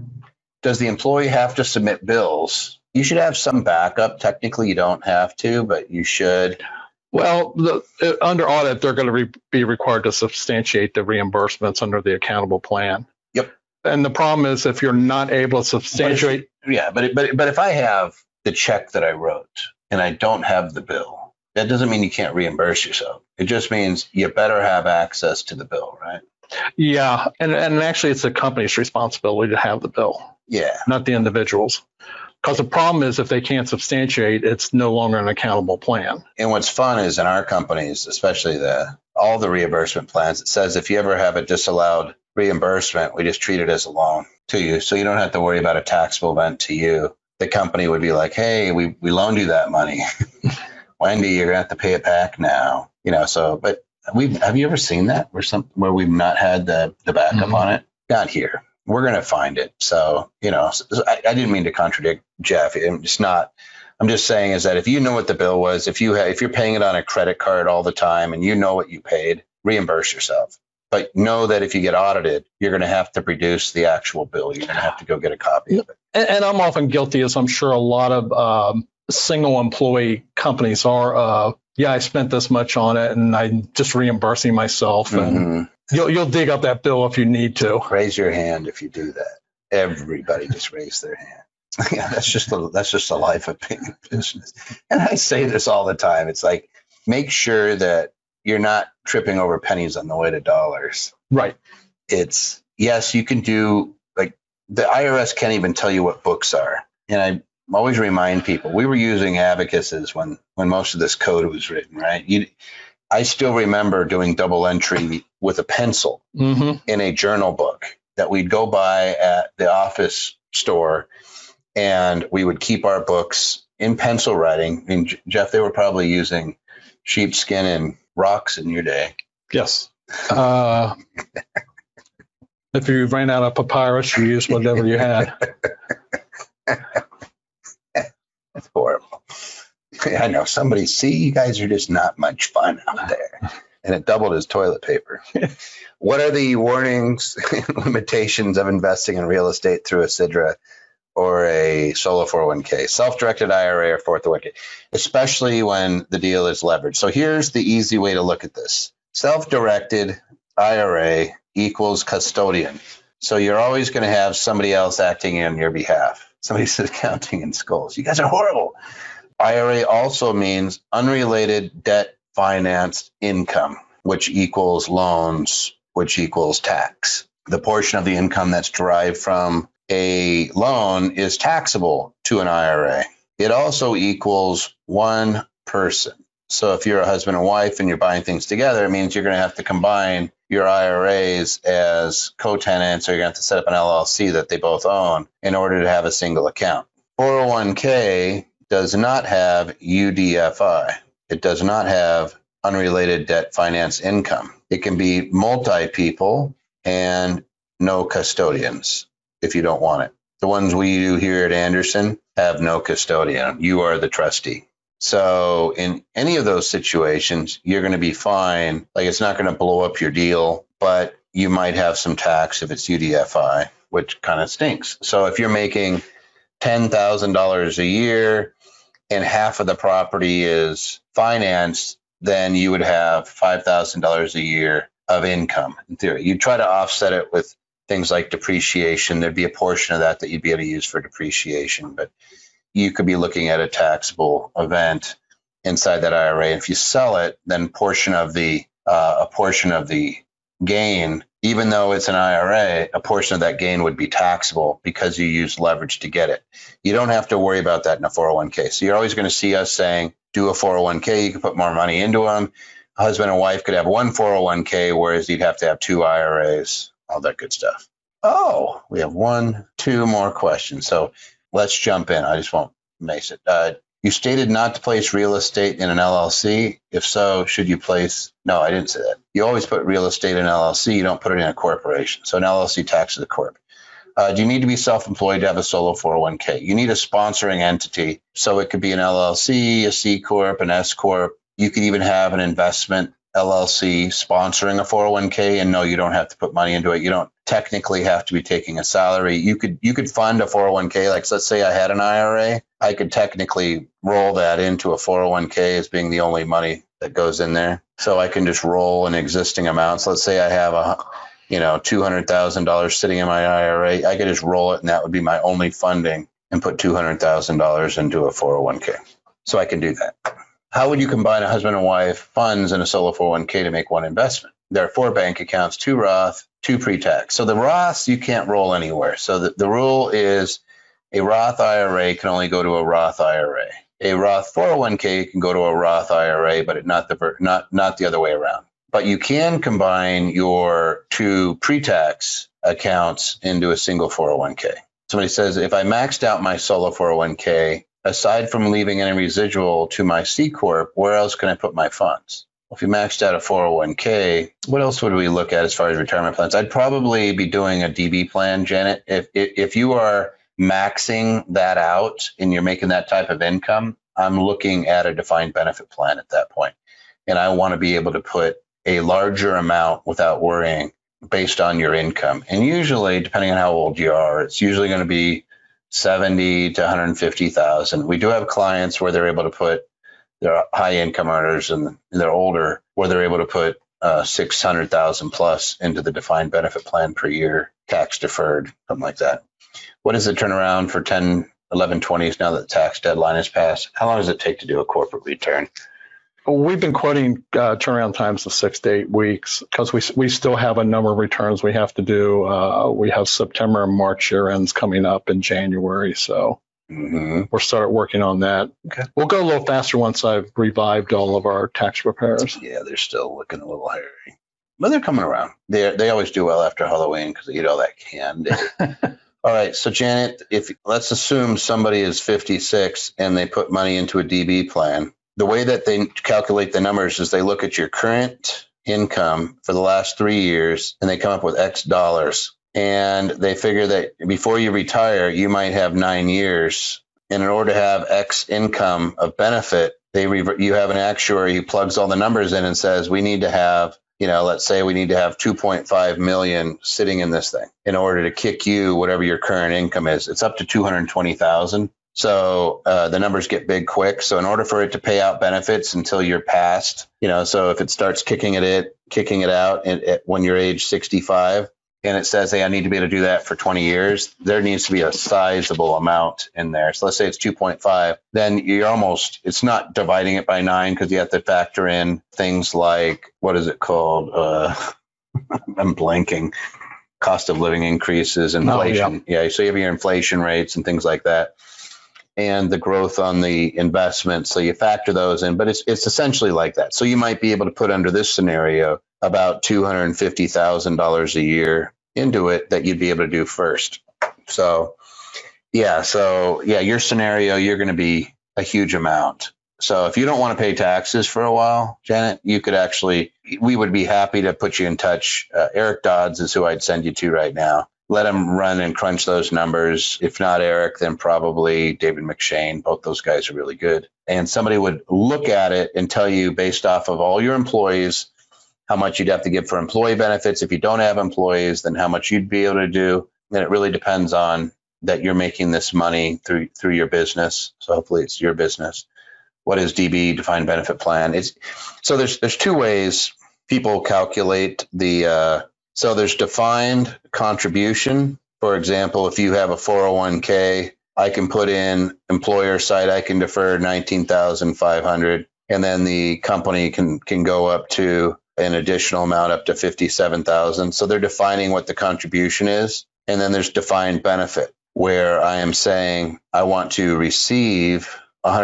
have to submit bills? You should have some backup. Technically, you don't have to, but you should. Well, under audit, they're going to be required to substantiate the reimbursements under the accountable plan. Yep. And the problem is if you're not able to substantiate. But if I have the check that I wrote and I don't have the bill, that doesn't mean you can't reimburse yourself. It just means you better have access to the bill, right? Yeah. And actually, it's the company's responsibility to have the bill. Yeah. Not the individuals. Because the problem is if they can't substantiate, it's no longer an accountable plan. And what's fun is in our companies, especially all the reimbursement plans, it says if you ever have a disallowed reimbursement, we just treat it as a loan to you. So you don't have to worry about a taxable event to you. The company would be like, hey, we loaned you that money. Wendy, you're going to have to pay it back now. But have you ever seen that where we've not had the backup on it? Not here. We're going to find it. So, I didn't mean to contradict Jeff. I'm just saying is that if you know what the bill was, if you're paying it on a credit card all the time and you know what you paid, reimburse yourself. But know that if you get audited, you're going to have to produce the actual bill. You're going to have to go get a copy of it. And I'm often guilty, as I'm sure a lot of single employee companies are. I spent this much on it and I'm just reimbursing myself. And you'll dig up that bill if you need to. Raise your hand if you do that. Everybody just raise their hand. Yeah, that's just the life of being in business. And I say this all the time. It's like, make sure that you're not tripping over pennies on the way to dollars. Right. It's, yes, you can do, like, the IRS can't even tell you what books are. And I always remind people, we were using abacuses when most of this code was written, right? I still remember doing double entry with a pencil in a journal book that we'd go buy at the office store, and we would keep our books in pencil writing. I mean, Jeff, they were probably using sheepskin and rocks in your day. Yes. If you ran out of papyrus, you used whatever you had. That's horrible. I know. You guys are just not much fun out there. and it doubled his toilet paper. What are the warnings and limitations of investing in real estate through a SIDRA or a solo 401k, self-directed IRA or 401k, especially when the deal is leveraged? So here's the easy way to look at this. Self-directed IRA equals custodian. So you're always going to have somebody else acting on your behalf. Somebody says counting in skulls. You guys are horrible. IRA also means unrelated debt financed income, which equals loans, which equals tax. The portion of the income that's derived from a loan is taxable to an IRA. It also equals one person. So if you're a husband and wife and you're buying things together, it means you're going to have to combine your IRAs as co-tenants, or you're going to have to set up an LLC that they both own in order to have a single account. 401k does not have UDFI. It does not have unrelated debt finance income. It can be multi-people and no custodians if you don't want it. The ones we do here at Anderson have no custodian. You are the trustee. So in any of those situations, you're going to be fine. Like, it's not going to blow up your deal, but you might have some tax if it's UDFI, which kind of stinks. So if you're making $10,000 a year and half of the property is financed, then you would have $5,000 a year of income in theory. You try to offset it with things like depreciation. There'd be a portion of that you'd be able to use for depreciation, but you could be looking at a taxable event inside that IRA. If you sell it, then a portion of the gain, even though it's an IRA, a portion of that gain would be taxable because you use leverage to get it. You don't have to worry about that in a 401k. So you're always going to see us saying, do a 401k. You can put more money into them. A husband and wife could have one 401k, whereas you'd have to have two IRAs, all that good stuff. Oh, we have 2 more questions. So let's jump in. I just won't mace it. You stated not to place real estate in an LLC. If so, should you place? No, I didn't say that. You always put real estate in an LLC. You don't put it in a corporation. So an LLC taxes a corp. Do you need to be self-employed to have a solo 401k? You need a sponsoring entity. So it could be an LLC, a C corp, an S corp. You could even have an investment LLC sponsoring a 401k, and no, you don't have to put money into it. You don't technically have to be taking a salary. You could fund a 401k. Like, let's say I had an IRA, I could technically roll that into a 401k as being the only money that goes in there. So I can just roll an existing amount. So let's say I have $200,000 sitting in my IRA. I could just roll it, and that would be my only funding, and put $200,000 into a 401k. So I can do that. How would you combine a husband and wife funds in a solo 401k to make one investment? There are 4 bank accounts, 2 Roth, 2 pre-tax. So the Roths you can't roll anywhere. So the rule is a Roth IRA can only go to a Roth IRA. A Roth 401k can go to a Roth IRA, but not the other way around. But you can combine your 2 pre-tax accounts into a single 401k. Somebody says, if I maxed out my solo 401k, aside from leaving any residual to my C corp, where else can I put my funds? Well, if you maxed out a 401k, what else would we look at as far as retirement plans? I'd probably be doing a DB plan, Janet. If you are maxing that out and you're making that type of income, I'm looking at a defined benefit plan at that point. And I want to be able to put a larger amount without worrying based on your income. And usually, depending on how old you are, it's usually going to be 70 to 150,000. We do have clients where they're able to put, their high income earners and they're older, where they're able to put 600,000 plus into the defined benefit plan per year, tax deferred, something like that. What is the turnaround for 10, 11, 20s now that the tax deadline has passed? How long does it take to do a corporate return? We've been quoting turnaround times of 6 to 8 weeks because we still have a number of returns we have to do. We have September and March year ends coming up in January, so we'll start working on that. Okay. We'll go a little faster once I've revived all of our tax preparers. Yeah, they're still looking a little hairy, but they're coming around. They always do well after Halloween because they eat all that candy. All right, so Janet, let's assume somebody is 56 and they put money into a DB plan. The way that they calculate the numbers is they look at your current income for the last 3 years and they come up with X dollars. And they figure that before you retire, you might have 9 years. And in order to have X income of benefit, you have an actuary who plugs all the numbers in and says, we need to have, let's say we need to have 2.5 million sitting in this thing in order to kick you whatever your current income is. It's up to 220,000. So the numbers get big quick. So in order for it to pay out benefits until you're past, so if it starts kicking it out when you're age 65, and it says, hey, I need to be able to do that for 20 years, there needs to be a sizable amount in there. So let's say it's 2.5, then it's not dividing it by 9 because you have to factor in things like, what is it called? I'm blanking. Cost of living increases, inflation. Yeah, so you have your inflation rates and things like that, and the growth on the investment. So you factor those in, but it's essentially like that. So you might be able to put under this scenario about $250,000 a year into it that you'd be able to do first. So your scenario, you're going to be a huge amount. So if you don't want to pay taxes for a while, Janet, we would be happy to put you in touch. Eric Dodds is who I'd send you to right now. Let him run and crunch those numbers. If not Eric, then probably David McShane. Both those guys are really good. And somebody would look at it and tell you based off of all your employees, how much you'd have to give for employee benefits. If you don't have employees, then how much you'd be able to do. And it really depends on that you're making this money through your business. So hopefully it's your business. What is DB, defined benefit plan? So there's two ways people calculate so there's defined contribution. For example, if you have a 401k, I can put in employer side, I can defer $19,500, and then the company can go up to an additional amount up to $57,000. So they're defining what the contribution is. And then there's defined benefit, where I am saying I want to receive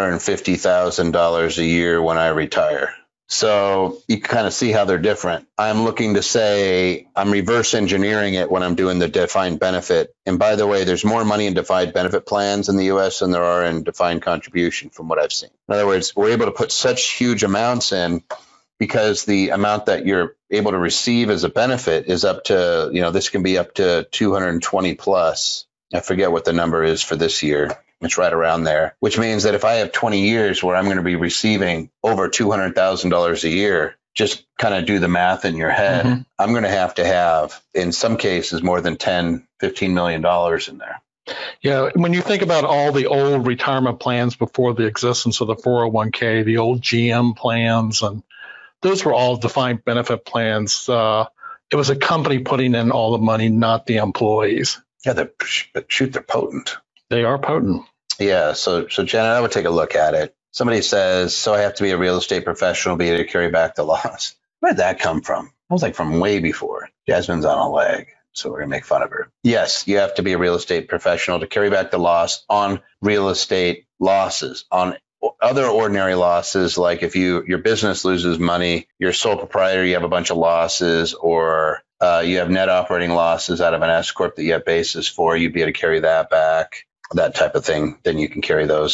$150,000 a year when I retire. So you kind of see how they're different. I'm looking to say I'm reverse engineering it when I'm doing the defined benefit. And by the way, there's more money in defined benefit plans in the U.S. than there are in defined contribution from what I've seen. In other words, we're able to put such huge amounts in because the amount that you're able to receive as a benefit is up to, this can be up to 220 plus. I forget what the number is for this year. It's right around there, which means that if I have 20 years where I'm going to be receiving over $200,000 a year, just kind of do the math in your head. Mm-hmm. I'm going to have, in some cases, more than $10, $15 million in there. Yeah, when you think about all the old retirement plans before the existence of the 401k, the old GM plans, and those were all defined benefit plans. It was a company putting in all the money, not the employees. Yeah, they're potent. They are potent. Yeah. So Janet, I would take a look at it. Somebody says, so I have to be a real estate professional, be able to carry back the loss. Where did that come from? It was like from way before. Jasmine's on a leg, so we're going to make fun of her. Yes, you have to be a real estate professional to carry back the loss on real estate losses. On other ordinary losses, like if your business loses money, you're sole proprietor, you have a bunch of losses, or you have net operating losses out of an S corp that you have basis for, you'd be able to carry that back. That type of thing, then you can carry those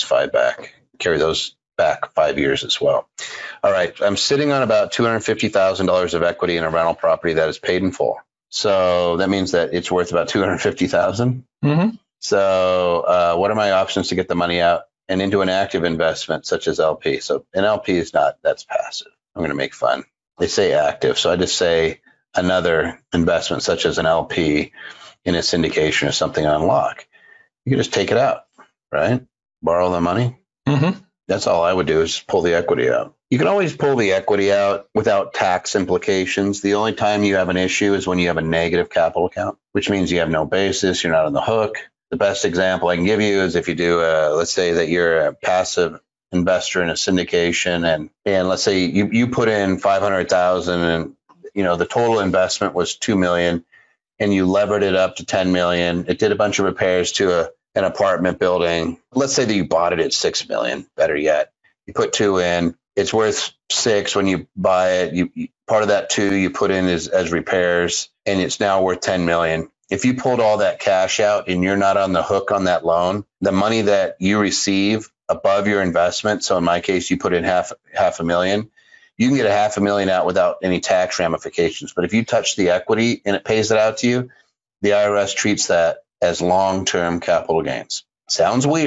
back 5 years as well. All right, I'm sitting on about $250,000 of equity in a rental property that is paid in full. So that means that it's worth about $250,000. Mm-hmm. So what are my options to get the money out and into an active investment such as LP? So an LP is not, that's passive. I'm going to make fun. They say active, so I just say another investment such as an LP in a syndication or something on lock. You can just take it out, right? Borrow the money. Mm-hmm. That's all I would do is pull the equity out. You can always pull the equity out without tax implications. The only time you have an issue is when you have a negative capital account, which means you have no basis, you're not on the hook. The best example I can give you is if you do, let's say that you're a passive investor in a syndication, and let's say you put in $500,000 and the total investment was $2 million, and you levered it up to $10 million. It did a bunch of repairs to an apartment building. Let's say that you bought it at $6 million. Better yet, you put $2 million in. It's worth $6 million when you buy it. You part of that $2 million you put in as repairs, and it's now worth $10 million. If you pulled all that cash out and you're not on the hook on that loan, the money that you receive above your investment. So in my case, you put in half a million. You can get $500,000 out without any tax ramifications. But if you touch the equity and it pays it out to you, the IRS treats that as long-term capital gains. Sounds weird,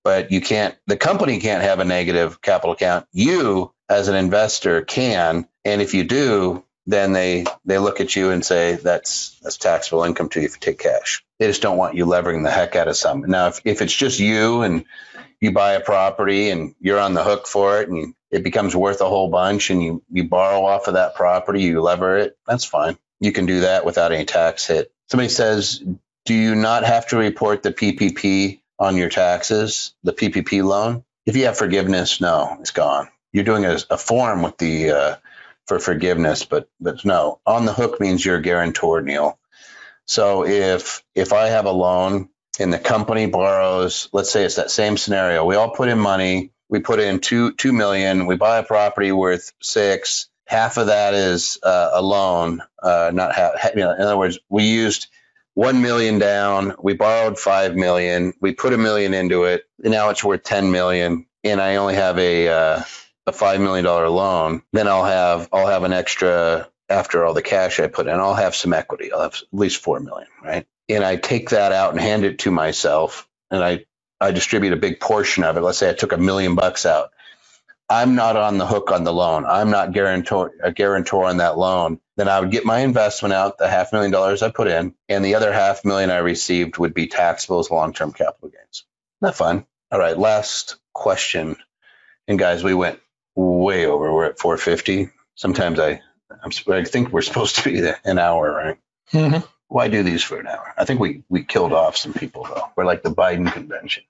but the company can't have a negative capital account. You as an investor can. And if you do, then they look at you and say, that's taxable income to you if you take cash. They just don't want you levering the heck out of something. Now, if it's just you and you buy a property and you're on the hook for it and it becomes worth a whole bunch and you borrow off of that property, you lever it, that's fine. You can do that without any tax hit. Somebody says, do you not have to report the PPP on your taxes, the PPP loan? If you have forgiveness, no, it's gone. You're doing a form with for forgiveness, but no, on the hook means you're a guarantor, Neil. So if I have a loan and the company borrows, let's say it's that same scenario, we all put in money, we put in $2 million, we buy a property worth $6 million, half of that is a loan, not half. In other words, we used $1 million down, we borrowed $5 million, we put $1 million into it, and now it's worth $10 million, and I only have a $5 million loan. Then I'll have an extra, after all the cash I put in, I'll have some equity. I'll have at least $4 million, right? And I take that out and hand it to myself, and I distribute a big portion of it. Let's say I took $1 million out. I'm not on the hook on the loan. I'm not a guarantor on that loan. Then I would get my investment out, the $500,000 I put in, and the other $500,000 I received would be taxable as long-term capital gains. Not fun. All right, last question. And guys, we went way over. We're at 4:50. Sometimes I think we're supposed to be an hour, right? Mm-hmm. Why do these for an hour? I think we killed off some people, though. We're like the Biden convention.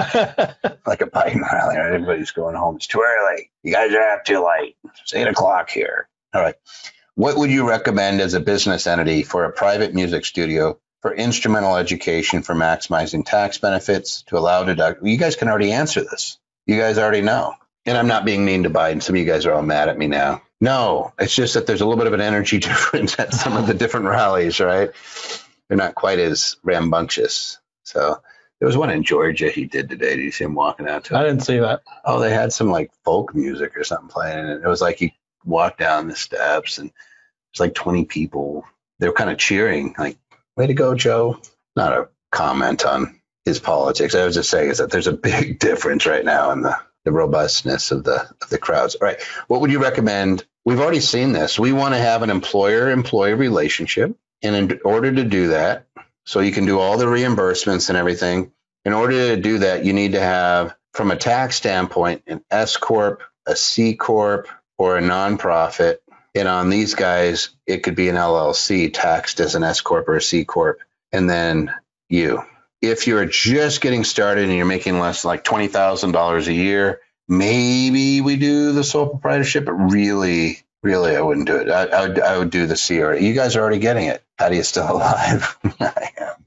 Like a Biden rally, right? Everybody's going home. It's too early. You guys are up too late. It's 8 o'clock here. All right. What would you recommend as a business entity for a private music studio for instrumental education for maximizing tax benefits to allow deduct? You guys can already answer this. You guys already know. And I'm not being mean to Biden. Some of you guys are all mad at me now. No, it's just that there's a little bit of an energy difference at some of the different rallies, right? They're not quite as rambunctious. So there was one in Georgia he did today. Did you see him walking out to it? I didn't see that. Oh, they had some like folk music or something playing. And it was like he walked down the steps and there's like 20 people. They were kind of cheering, like, way to go, Joe. Not a comment on his politics. I was just saying is that there's a big difference right now in the robustness of the crowds. All right. What would you recommend? We've already seen this. We want to have an employer-employee relationship. And in order to do that, so you can do all the reimbursements and everything, in order to do that, you need to have, from a tax standpoint, an S Corp, a C Corp, or a nonprofit. And on these guys, it could be an LLC taxed as an S Corp or a C Corp. And then you. If you're just getting started and you're making less than like $20,000 a year, maybe we do the sole proprietorship, but really, I wouldn't do it. I would do the CRA. You guys are already getting it. How do you still alive? I am.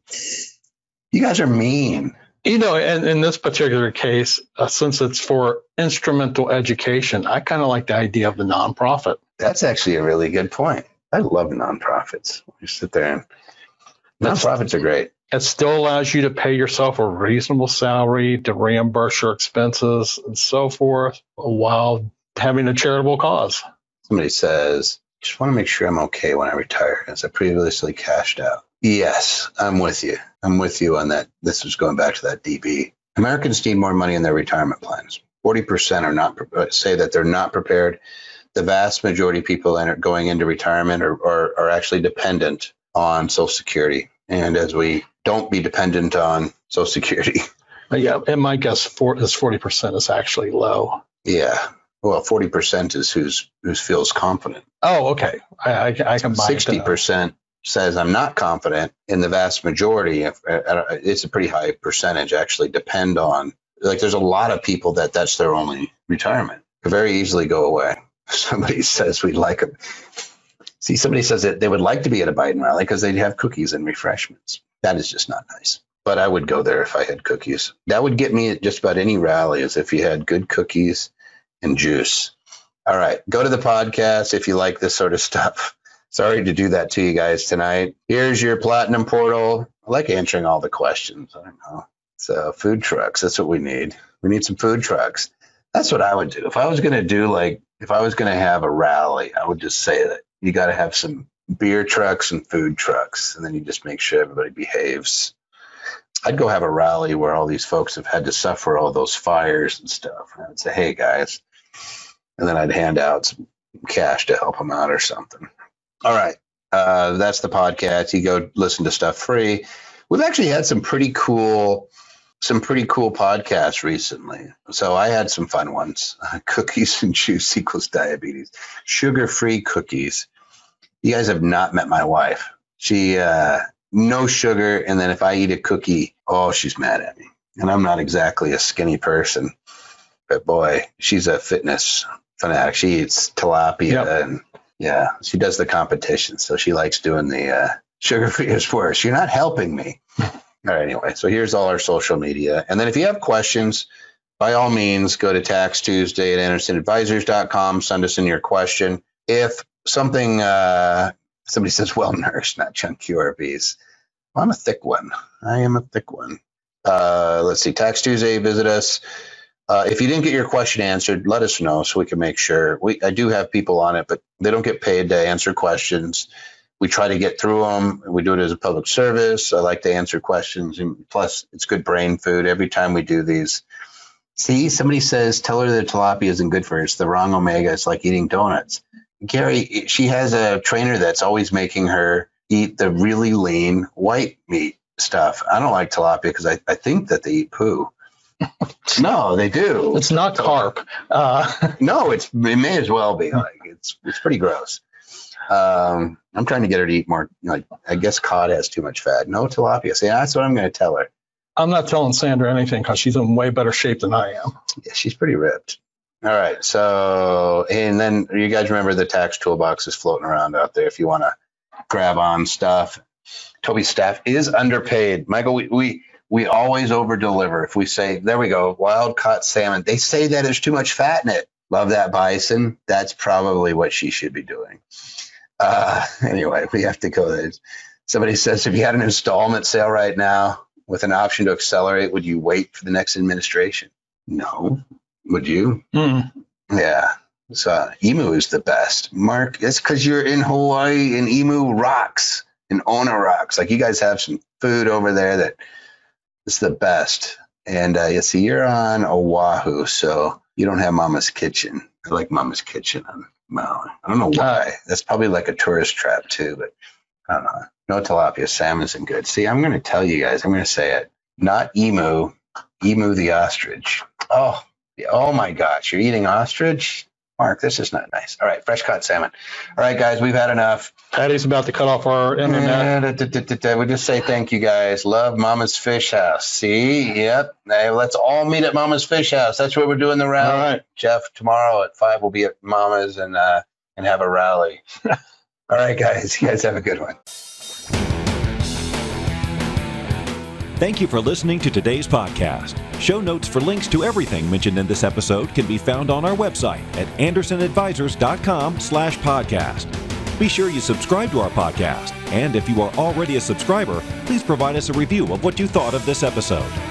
You guys are mean. You know, and in this particular case, since it's for instrumental education, I kind of like the idea of the nonprofit. That's actually a really good point. I love nonprofits. You sit there and nonprofits are great. It still allows you to pay yourself a reasonable salary to reimburse your expenses and so forth while having a charitable cause. Somebody says, just want to make sure I'm okay when I retire as I previously cashed out. Yes, I'm with you. I'm with you on that. This is going back to that DB. Americans need more money in their retirement plans. 40% are not say that they're not prepared. The vast majority of people that are going into retirement are actually dependent on Social Security. And as we don't be dependent on Social Security. Yeah, and my guess is 40% is actually low. Yeah. Well, 40% is who feels confident. Oh, okay. I can buy 60% says I'm not confident, and the vast majority, it's a pretty high percentage, actually depend on, like there's a lot of people that's their only retirement. Could very easily go away. Somebody says we'd like them. See, somebody says that they would like to be at a Biden rally because they'd have cookies and refreshments. That is just not nice. But I would go there if I had cookies. That would get me at just about any rally, is if you had good cookies and juice. All right. Go to the podcast if you like this sort of stuff. Sorry to do that to you guys tonight. Here's your Platinum Portal. I like answering all the questions. I don't know. So food trucks, that's what we need. We need some food trucks. That's what I would do. If I was going to have a rally, I would just say that you got to have some beer trucks and food trucks, and then you just make sure everybody behaves. I'd go have a rally where all these folks have had to suffer all those fires and stuff. And I'd say, hey, guys. And then I'd hand out some cash to help them out or something. All right. That's the podcast. You go listen to stuff free. We've actually had some pretty cool podcasts recently. So I had some fun ones. Cookies and juice equals diabetes. Sugar-free cookies. You guys have not met my wife. She, no sugar. And then if I eat a cookie, she's mad at me. And I'm not exactly a skinny person. But boy, she's a fitness fanatic. She eats tilapia and she does the competition. So she likes doing the sugar-free is worse. You're not helping me. All right, anyway, so here's all our social media. And then if you have questions, by all means, go to Tax Tuesday at AndersonAdvisors.com. Send us in your question. If something, somebody says well-nourished, not chunky QRBs. Well, I'm a thick one. I am a thick one. Let's see, Tax Tuesday, visit us. If you didn't get your question answered, let us know so we can make sure. I do have people on it, but they don't get paid to answer questions. We try to get through them. We do it as a public service. I like to answer questions. And plus, it's good brain food every time we do these. See, somebody says, tell her that tilapia isn't good for her. It's the wrong omega. It's like eating donuts. Gary, she has a trainer that's always making her eat the really lean white meat stuff. I don't like tilapia because I think that they eat poo. No, they do. It's not carp. No, it may as well be. Like it's pretty gross. I'm trying to get her to eat more. Like I guess cod has too much fat. No tilapia. See, that's what I'm going to tell her. I'm not telling Sandra anything because she's in way better shape than I am. Yeah, she's pretty ripped. All right. So, and then you guys remember the tax toolbox is floating around out there if you want to grab on stuff. Toby's staff is underpaid. Michael, we always over deliver. If we say, there we go, wild caught salmon, they say that there's too much fat in it. Love that bison. That's probably what she should be doing. Anyway, we have to go there. Somebody says, if you had an installment sale right now with an option to accelerate, would you wait for the next administration? No. Would you? Yeah. So Emu is the best. Mark, it's because you're in Hawaii and Emu rocks and Ona rocks. Like you guys have some food over there that is the best. And you see, you're on Oahu, so you don't have Mama's Kitchen. I like Mama's Kitchen on Maui. I don't know why. That's probably like a tourist trap too, but I don't know. No tilapia. Salmon isn't good. See, I'm going to tell you guys. I'm going to say it. Not emu. Emu the ostrich. Oh my gosh. You're eating ostrich? Mark, this is not nice. All right. Fresh caught salmon. All right, guys. We've had enough. Patty's about to cut off our internet. We just say thank you, guys. Love Mama's Fish House. See? Yep. Hey, let's all meet at Mama's Fish House. That's where we're doing the rally. All right. Jeff, tomorrow at 5, we'll be at Mama's and have a rally. All right, guys. You guys have a good one. Thank you for listening to today's podcast. Show notes for links to everything mentioned in this episode can be found on our website at AndersonAdvisors.com/podcast. Be sure you subscribe to our podcast. And if you are already a subscriber, please provide us a review of what you thought of this episode.